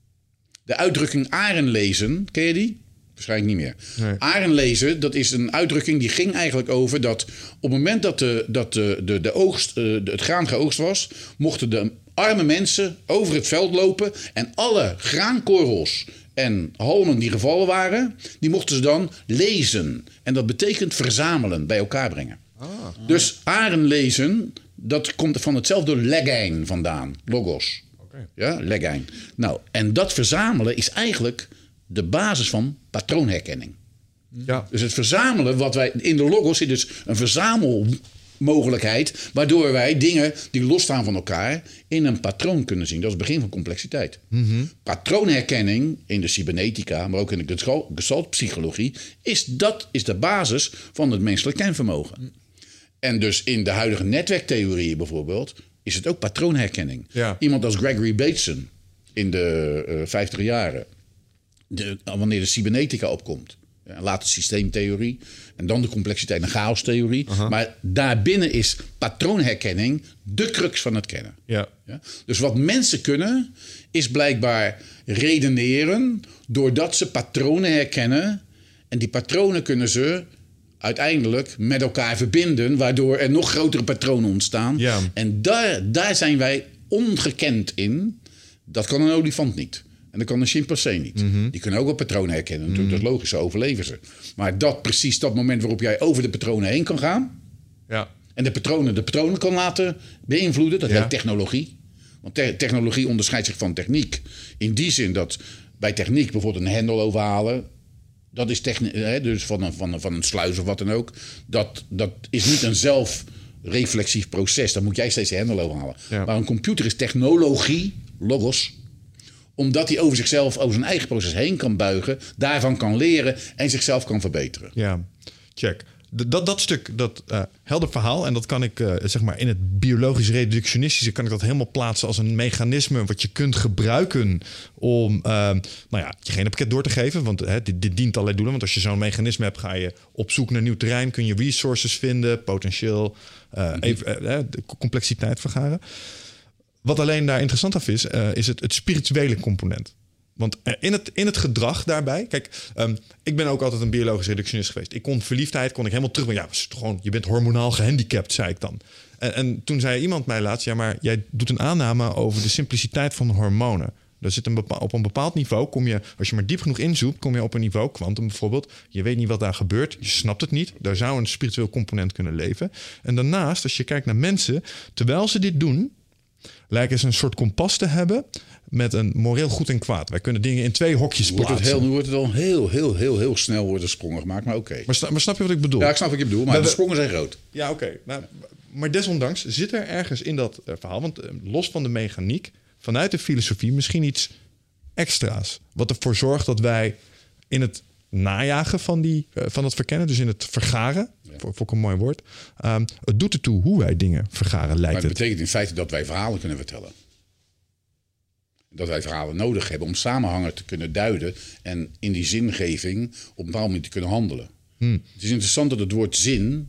De uitdrukking arenlezen, ken je die? Waarschijnlijk niet meer. Nee. Arenlezen, dat is een uitdrukking die ging eigenlijk over dat op het moment dat de oogst, het graan geoogst was, mochten de arme mensen over het veld lopen en alle graankorrels en halmen die gevallen waren, die mochten ze dan lezen. En dat betekent verzamelen, bij elkaar brengen. Dus arenlezen, dat komt van hetzelfde legein vandaan, logos. Okay. Ja, legein. Nou, en dat verzamelen is eigenlijk de basis van patroonherkenning. Ja. Dus het verzamelen, wat wij in de logos zit dus een verzamelmogelijkheid, waardoor wij dingen die losstaan van elkaar in een patroon kunnen zien. Dat is het begin van complexiteit. Mm-hmm. Patroonherkenning in de cybernetica, maar ook in de gestaltpsychologie, is de basis van het menselijk kenvermogen. En dus in de huidige netwerktheorieën bijvoorbeeld is het ook patroonherkenning. Ja. Iemand als Gregory Bateson in de 50 jaren, wanneer de cybernetica opkomt. Ja, later systeemtheorie. En dan de complexiteit en chaostheorie. Uh-huh. Maar daarbinnen is patroonherkenning de crux van het kennen. Ja. Ja? Dus wat mensen kunnen, is blijkbaar redeneren doordat ze patronen herkennen. En die patronen kunnen ze uiteindelijk met elkaar verbinden, waardoor er nog grotere patronen ontstaan. Ja. En daar zijn wij ongekend in. Dat kan een olifant niet. En dat kan een chimpansee niet. Mm-hmm. Die kunnen ook wel patronen herkennen. Natuurlijk, dat is logisch, zo overleven ze. Maar precies dat moment waarop jij over de patronen heen kan gaan. Ja. En de patronen kan laten beïnvloeden. Dat heet technologie. Want technologie onderscheidt zich van techniek. In die zin dat bij techniek bijvoorbeeld een hendel overhalen. Dat is dus van een sluis of wat dan ook. Dat is niet een zelfreflexief proces. Dan moet jij steeds de hendel overhalen. Ja. Maar een computer is technologie, logos, omdat hij over zichzelf, over zijn eigen proces heen kan buigen, daarvan kan leren en zichzelf kan verbeteren. Ja, check. Dat stuk, dat helder verhaal, en dat kan ik zeg maar in het biologisch reductionistische kan ik dat helemaal plaatsen als een mechanisme wat je kunt gebruiken om je genenpakket door te geven. Want dit dient allerlei doelen. Want als je zo'n mechanisme hebt, ga je op zoek naar nieuw terrein, kun je resources vinden, potentieel de complexiteit vergaren. Wat alleen daar interessant af is het spirituele component. Want in het gedrag daarbij, kijk, ik ben ook altijd een biologisch reductionist geweest. Verliefdheid kon ik helemaal terug. Maar gewoon, je bent hormonaal gehandicapt, zei ik dan. En toen zei iemand mij laatst, ja, maar jij doet een aanname over de simpliciteit van de hormonen. Er zit op een bepaald niveau, als je maar diep genoeg inzoomt, kom je op een niveau, kwantum bijvoorbeeld. Je weet niet wat daar gebeurt, je snapt het niet. Daar zou een spiritueel component kunnen leven. En daarnaast, als je kijkt naar mensen, terwijl ze dit doen, lijken ze een soort kompas te hebben met een moreel goed en kwaad. Wij kunnen dingen in 2 hokjes plaatsen. Nu wordt het al heel snel worden sprongen gemaakt, maar oké. Maar snap je wat ik bedoel? Ja, ik snap wat je bedoelt, maar de sprongen zijn groot. Ja, oké. Maar desondanks zit er ergens in dat verhaal, want los van de mechaniek, vanuit de filosofie misschien iets extra's. Wat ervoor zorgt dat wij in het najagen van het verkennen, dus in het vergaren, vond ik een mooi woord, het doet ertoe hoe wij dingen vergaren, lijkt Maar het het. betekent in feite dat wij verhalen kunnen vertellen. Dat wij verhalen nodig hebben om samenhangen te kunnen duiden en in die zingeving op een bepaald moment te kunnen handelen. Het is interessant dat het woord zin,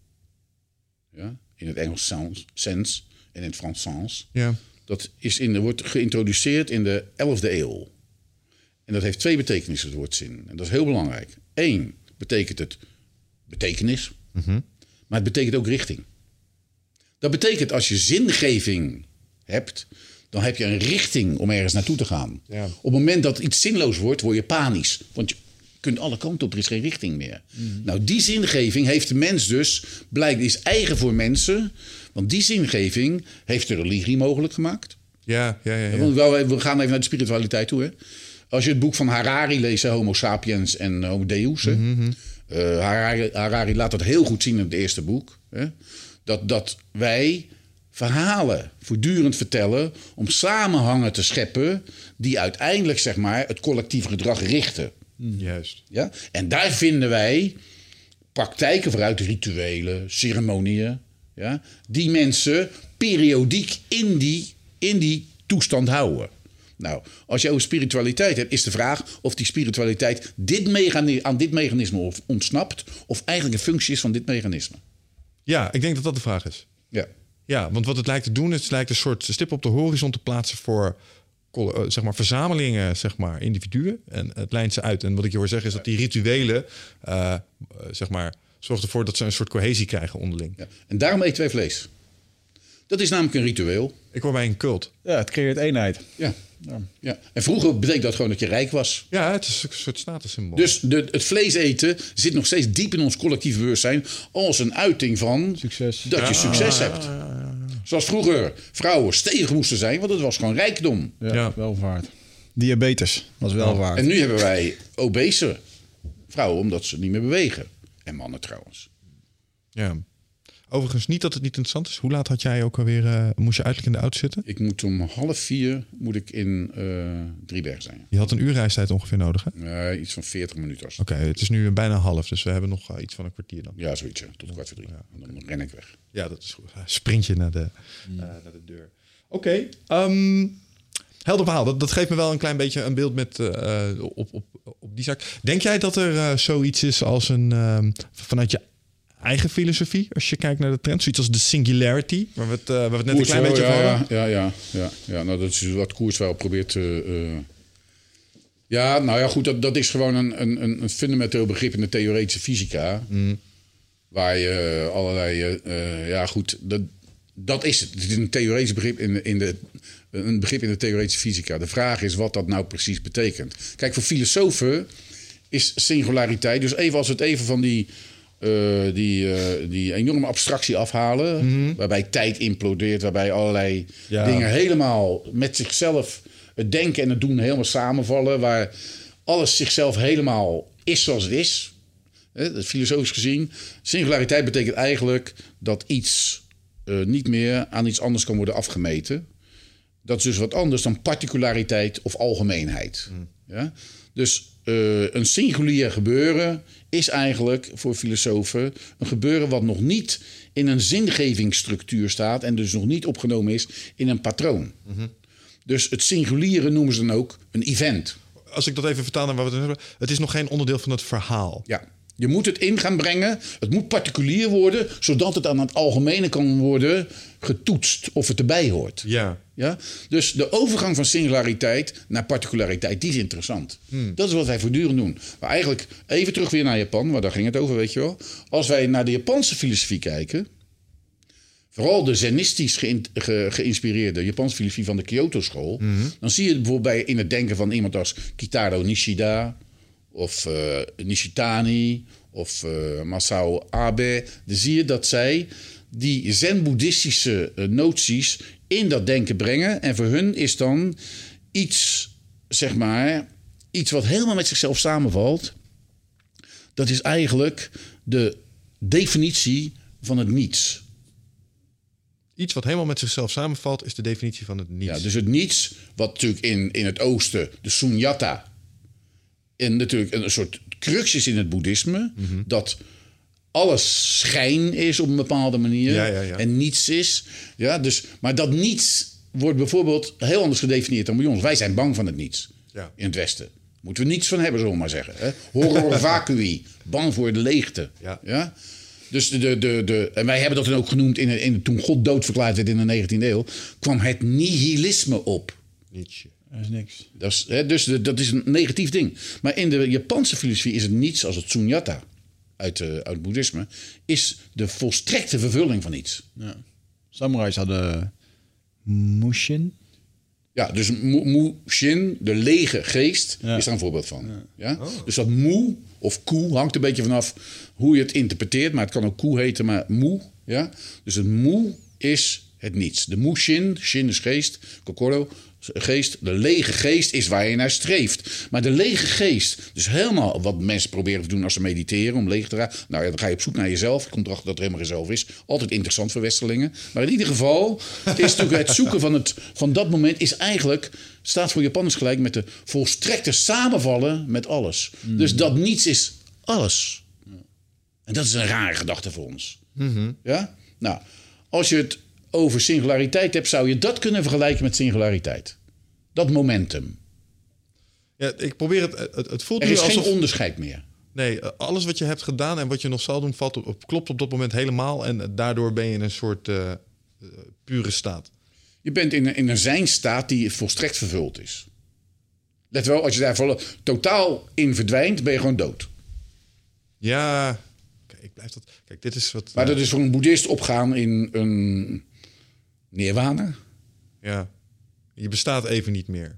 ja, in het Engels sense en in het Frans sens, Ja. dat wordt geïntroduceerd in de 11e eeuw. En dat heeft 2 betekenissen, het woord zin. En dat is heel belangrijk. 1 betekent het betekenis, maar het betekent ook richting. Dat betekent als je zingeving hebt, dan heb je een richting om ergens naartoe te gaan. Ja. Op het moment dat iets zinloos wordt, word je panisch. Want je kunt alle kanten op, er is geen richting meer. Nou, die zingeving heeft de mens dus, blijkt, is eigen voor mensen. Want die zingeving heeft de religie mogelijk gemaakt. Ja. Want we gaan even naar de spiritualiteit toe. Hè? Als je het boek van Harari leest, Homo sapiens en Homo deus. Harari laat dat heel goed zien in het eerste boek. Hè? Dat wij verhalen voortdurend vertellen om samenhangen te scheppen die uiteindelijk, zeg maar, het collectief gedrag richten. Juist. Ja? En daar vinden wij praktijken vooruit, rituelen, ceremonieën, ja? Die mensen periodiek in die toestand houden. Nou, als je over spiritualiteit hebt, is de vraag of die spiritualiteit aan dit mechanisme ontsnapt, of eigenlijk een functie is van dit mechanisme. Ja, ik denk dat dat de vraag is. Ja. Ja, want wat het lijkt te doen, het lijkt een soort stip op de horizon te plaatsen voor zeg maar, verzamelingen, zeg maar, individuen. En het lijnt ze uit. En wat ik je hoor zeggen is dat die rituelen, zeg maar, zorgen ervoor dat ze een soort cohesie krijgen onderling. Ja. En daarom eten wij vlees. Dat is namelijk een ritueel. Ik hoor bij een cult. Ja, het creëert eenheid. Ja. Ja. En vroeger betekent dat gewoon dat je rijk was. Ja, het is een soort statussymbool. Dus het vlees eten zit nog steeds diep in ons collectief bewustzijn als een uiting van Succes. dat je succes hebt. Zoals vroeger vrouwen stevig moesten zijn, want het was gewoon rijkdom. Ja, welvaart. Diabetes was welvaart. En nu hebben wij obese vrouwen omdat ze niet meer bewegen. En mannen trouwens. Ja. Overigens, niet dat het niet interessant is. Hoe laat had jij ook alweer, moest je uiterlijk in de auto zitten? Ik moet om 3:30 moet ik in Driebergen zijn. Je had een uur reistijd ongeveer nodig, hè? Iets van 40 minuten. Oké, het is nu bijna half, dus we hebben nog iets van een kwartier dan. Ja, zoiets. Ja. Tot 2:45. Ja. En dan ren ik weg. Ja, dat is goed. Sprint je naar de deur. Oké. Helder verhaal. Dat geeft me wel een klein beetje een beeld met, op die zaak. Denk jij dat er zoiets is als een vanuit je eigen filosofie, als je kijkt naar de trend, zoiets als de singularity, waar we het net een klein beetje over hadden? Ja, nou, dat is wat Kurzweil probeert te... Ja, nou ja, goed, dat is gewoon een fundamenteel begrip in de theoretische fysica. Waar je allerlei... ja, goed, dat is het. Het is een theoretisch begrip een begrip in de theoretische fysica. De vraag is wat dat nou precies betekent. Kijk, voor filosofen is singulariteit, dus even als we het even van die enorme abstractie afhalen, waarbij tijd implodeert, waarbij allerlei dingen helemaal met zichzelf, het denken en het doen helemaal samenvallen, waar alles zichzelf helemaal is zoals het is. Dat is filosofisch gezien. Singulariteit betekent eigenlijk dat iets niet meer aan iets anders kan worden afgemeten. Dat is dus wat anders dan particulariteit of algemeenheid. Ja? Dus een singulier gebeuren is eigenlijk voor filosofen een gebeuren wat nog niet in een zingevingsstructuur staat en dus nog niet opgenomen is in een patroon. Dus het singuliere noemen ze dan ook een event. Als ik dat even vertaal naar wat we hebben, het is nog geen onderdeel van het verhaal. Ja. Je moet het in gaan brengen. Het moet particulier worden, zodat het aan het algemene kan worden getoetst of het erbij hoort. Ja. Ja? Dus de overgang van singulariteit naar particulariteit, die is interessant. Dat is wat wij voortdurend doen. Maar eigenlijk, even terug weer naar Japan, want daar ging het over, weet je wel. Als wij naar de Japanse filosofie kijken, vooral de zenistisch geïnspireerde Japanse filosofie van de Kyoto-school, dan zie je bijvoorbeeld in het denken van iemand als Kitaro Nishida of Nishitani of Masao Abe, dan zie je dat zij die zen-boeddhistische noties in dat denken brengen. En voor hun is dan iets, zeg maar, iets wat helemaal met zichzelf samenvalt. Dat is eigenlijk de definitie van het niets. Iets wat helemaal met zichzelf samenvalt is de definitie van het niets. Ja, dus het niets, wat natuurlijk in het oosten de sunyata... en natuurlijk een soort crux is in het boeddhisme... dat alles schijn is op een bepaalde manier en niets is. Ja, dus, maar dat niets wordt bijvoorbeeld heel anders gedefinieerd dan bij ons. Wij zijn bang van het niets in het Westen. Moeten we niets van hebben, zullen we maar zeggen. Hè? Horror vacui, bang voor de leegte. Ja? Dus en wij hebben dat dan ook genoemd toen God dood verklaard werd in de 19e eeuw... kwam het nihilisme op. Nietzsche. Dat is niks. Dat is een negatief ding. Maar in de Japanse filosofie is het niets als het sunyata... uit het boeddhisme... is de volstrekte vervulling van iets. Ja. Samurais hadden mushin. Ja, dus mushin, de lege geest, is daar een voorbeeld van. Ja? Oh. Dus dat mu of ku hangt een beetje vanaf hoe je het interpreteert. Maar het kan ook ku heten, maar mu. Ja? Dus het mu is het niets. De mushin, shin is geest, kokoro, geest. De lege geest is waar je naar streeft. Maar de lege geest, dus helemaal wat mensen proberen te doen als ze mediteren om leeg te raken. Nou ja, dan ga je op zoek naar jezelf. Je komt erachter dat er helemaal geen zelf is. Altijd interessant voor Westerlingen. Maar in ieder geval, het is natuurlijk het zoeken van dat moment is eigenlijk, staat voor Japanners gelijk met de volstrekte samenvallen met alles. Dus dat niets is alles. En dat is een rare gedachte voor ons. Ja? Nou, als je het over singulariteit hebt, zou je dat kunnen vergelijken met singulariteit. Dat momentum. Ja, ik probeer het voelt er nu is alsof... geen onderscheid meer. Nee, alles wat je hebt gedaan en wat je nog zal doen, klopt op dat moment helemaal. En daardoor ben je in een soort pure staat. Je bent in een zijnstaat die volstrekt vervuld is. Let wel, als je daar totaal in verdwijnt, ben je gewoon dood. Ja, ik blijf dat... Kijk, dit is wat... Maar dat is voor een boeddhist opgaan in een nirvana. Ja, je bestaat even niet meer.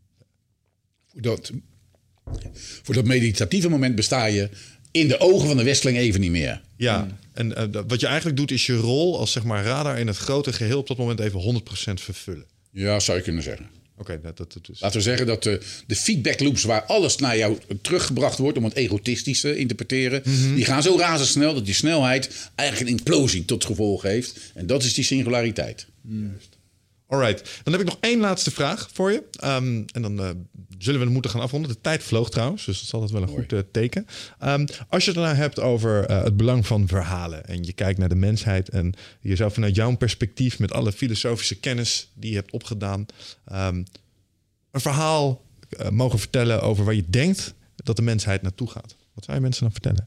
Voor dat meditatieve moment besta je in de ogen van de Westeling even niet meer. Ja, en wat je eigenlijk doet is je rol als zeg maar radar in het grote geheel op dat moment even 100% vervullen. Ja, zou je kunnen zeggen. Oké, dat is... Laten we zeggen dat de feedback loops waar alles naar jou teruggebracht wordt, om het egotistisch te interpreteren, die gaan zo razendsnel dat die snelheid eigenlijk een implosie tot gevolg heeft. En dat is die singulariteit. Juist. Alright, dan heb ik nog één laatste vraag voor je. En dan zullen we het moeten gaan afronden. De tijd vloog trouwens, dus dat is altijd wel een goed teken. Als je het nou hebt over het belang van verhalen en je kijkt naar de mensheid en je zou vanuit jouw perspectief met alle filosofische kennis die je hebt opgedaan, een verhaal mogen vertellen over waar je denkt dat de mensheid naartoe gaat. Wat zou je mensen dan vertellen?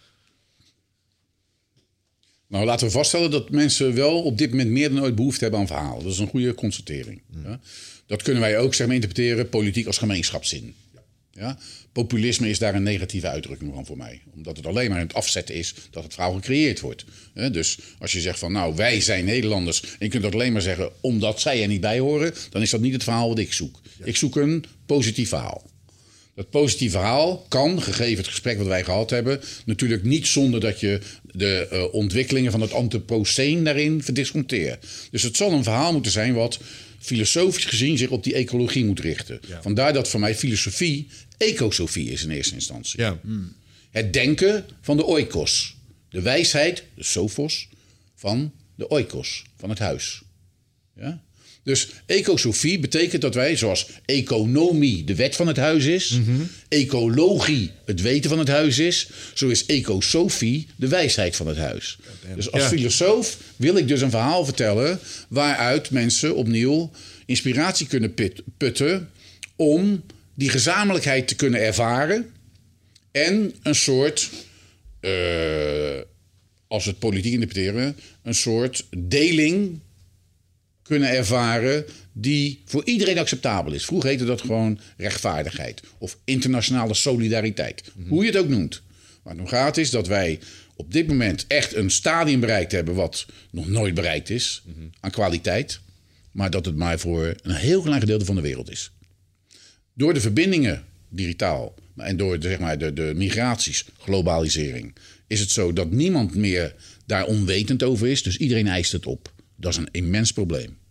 Nou, laten we vaststellen dat mensen wel op dit moment meer dan ooit behoefte hebben aan verhalen. Dat is een goede constatering. Ja? Dat kunnen wij ook zeg maar, interpreteren, politiek als gemeenschapszin. Ja? Populisme is daar een negatieve uitdrukking van voor mij. Omdat het alleen maar het afzetten is dat het verhaal gecreëerd wordt. Dus als je zegt van nou, wij zijn Nederlanders en je kunt dat alleen maar zeggen omdat zij er niet bij horen, dan is dat niet het verhaal wat ik zoek. Ja. Ik zoek een positief verhaal. Dat positieve verhaal kan, gegeven het gesprek wat wij gehad hebben, natuurlijk niet zonder dat je de ontwikkelingen van het antropoceen daarin verdisconteert. Dus het zal een verhaal moeten zijn wat filosofisch gezien zich op die ecologie moet richten. Ja. Vandaar dat voor mij filosofie ecosofie is in eerste instantie. Ja. Het denken van de oikos. De wijsheid, de sophos, van de oikos, van het huis. Ja? Dus ecosofie betekent dat wij, zoals economie de wet van het huis is, ecologie het weten van het huis is, zo is ecosofie de wijsheid van het huis. Dus als filosoof wil ik dus een verhaal vertellen waaruit mensen opnieuw inspiratie kunnen putten om die gezamenlijkheid te kunnen ervaren en een soort, als we het politiek interpreteren, een soort deling kunnen ervaren die voor iedereen acceptabel is. Vroeger heette dat gewoon rechtvaardigheid of internationale solidariteit. Hoe je het ook noemt. Waar het om gaat is dat wij op dit moment echt een stadium bereikt hebben wat nog nooit bereikt is aan kwaliteit. Maar dat het maar voor een heel klein gedeelte van de wereld is. Door de verbindingen digitaal en door de migraties, globalisering, is het zo dat niemand meer daar onwetend over is. Dus iedereen eist het op. Dat is een immens probleem.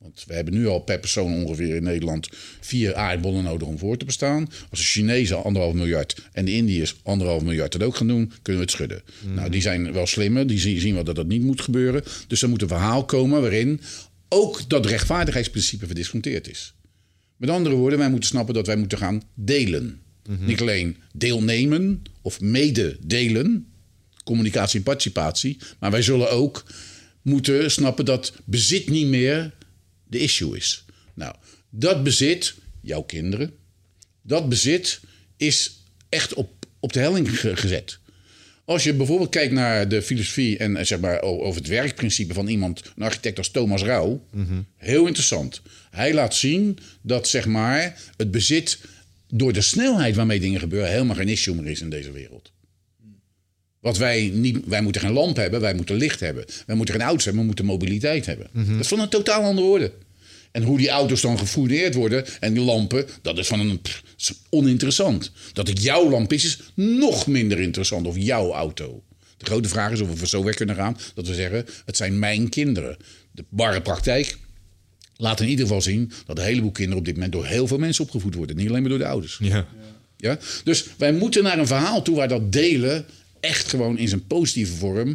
Want we hebben nu al per persoon ongeveer in Nederland 4 aardbollen nodig om voor te bestaan. Als de Chinezen 1,5 miljard en de Indiërs 1,5 miljard dat ook gaan doen, kunnen we het schudden. Nou, die zijn wel slimmer. Die zien wel dat dat niet moet gebeuren. Dus er moet een verhaal komen waarin ook dat rechtvaardigheidsprincipe verdisconteerd is. Met andere woorden, wij moeten snappen dat wij moeten gaan delen. Niet alleen deelnemen of mededelen, communicatie en participatie. Maar wij zullen ook moeten snappen dat bezit niet meer de issue is. Nou, dat bezit, jouw kinderen, dat bezit is echt op de helling gezet. Als je bijvoorbeeld kijkt naar de filosofie en zeg maar over het werkprincipe van iemand, een architect als Thomas Rauw, heel interessant. Hij laat zien dat zeg maar het bezit door de snelheid waarmee dingen gebeuren helemaal geen issue meer is in deze wereld. Wat wij moeten geen lamp hebben, wij moeten licht hebben. Wij moeten geen auto's hebben, we moeten mobiliteit hebben. Dat is van een totaal andere orde. En hoe die auto's dan gefourneerd worden en die lampen, dat is is oninteressant. Dat het jouw lamp is nog minder interessant, of jouw auto. De grote vraag is of we zo weg kunnen gaan dat we zeggen, het zijn mijn kinderen. De barre praktijk laat in ieder geval zien dat een heleboel kinderen op dit moment door heel veel mensen opgevoed worden. Niet alleen maar door de ouders. Ja? Dus wij moeten naar een verhaal toe waar dat delen echt gewoon in zijn positieve vorm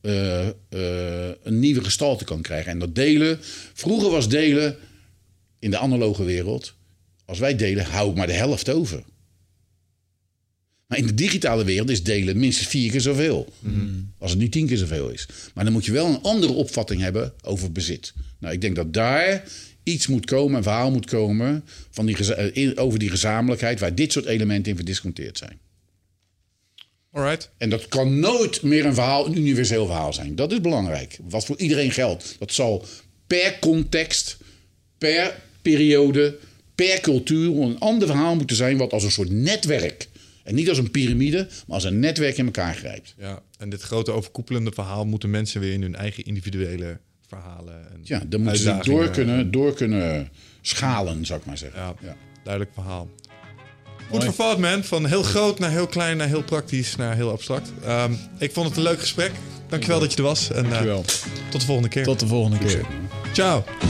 een nieuwe gestalte kan krijgen. En dat delen, vroeger was delen in de analoge wereld, als wij delen, hou ik maar de helft over. Maar in de digitale wereld is delen minstens 4 keer zoveel. Als het niet 10 keer zoveel is. Maar dan moet je wel een andere opvatting hebben over bezit. Nou, ik denk dat daar iets moet komen, een verhaal moet komen van over die gezamenlijkheid waar dit soort elementen in verdisconteerd zijn. Alright. En dat kan nooit meer een universeel verhaal zijn. Dat is belangrijk. Wat voor iedereen geldt. Dat zal per context, per periode, per cultuur een ander verhaal moeten zijn wat als een soort netwerk. En niet als een piramide, maar als een netwerk in elkaar grijpt. Ja, en dit grote overkoepelende verhaal moeten mensen weer in hun eigen individuele verhalen. En ja, dan moeten ze door kunnen schalen, zou ik maar zeggen. Ja. Duidelijk verhaal. Goed vervat, man. Van heel groot naar heel klein, naar heel praktisch, naar heel abstract. Ik vond het een leuk gesprek. Dankjewel dat je er was. En Dankjewel. Tot de volgende keer. Tot de volgende keer. Ciao.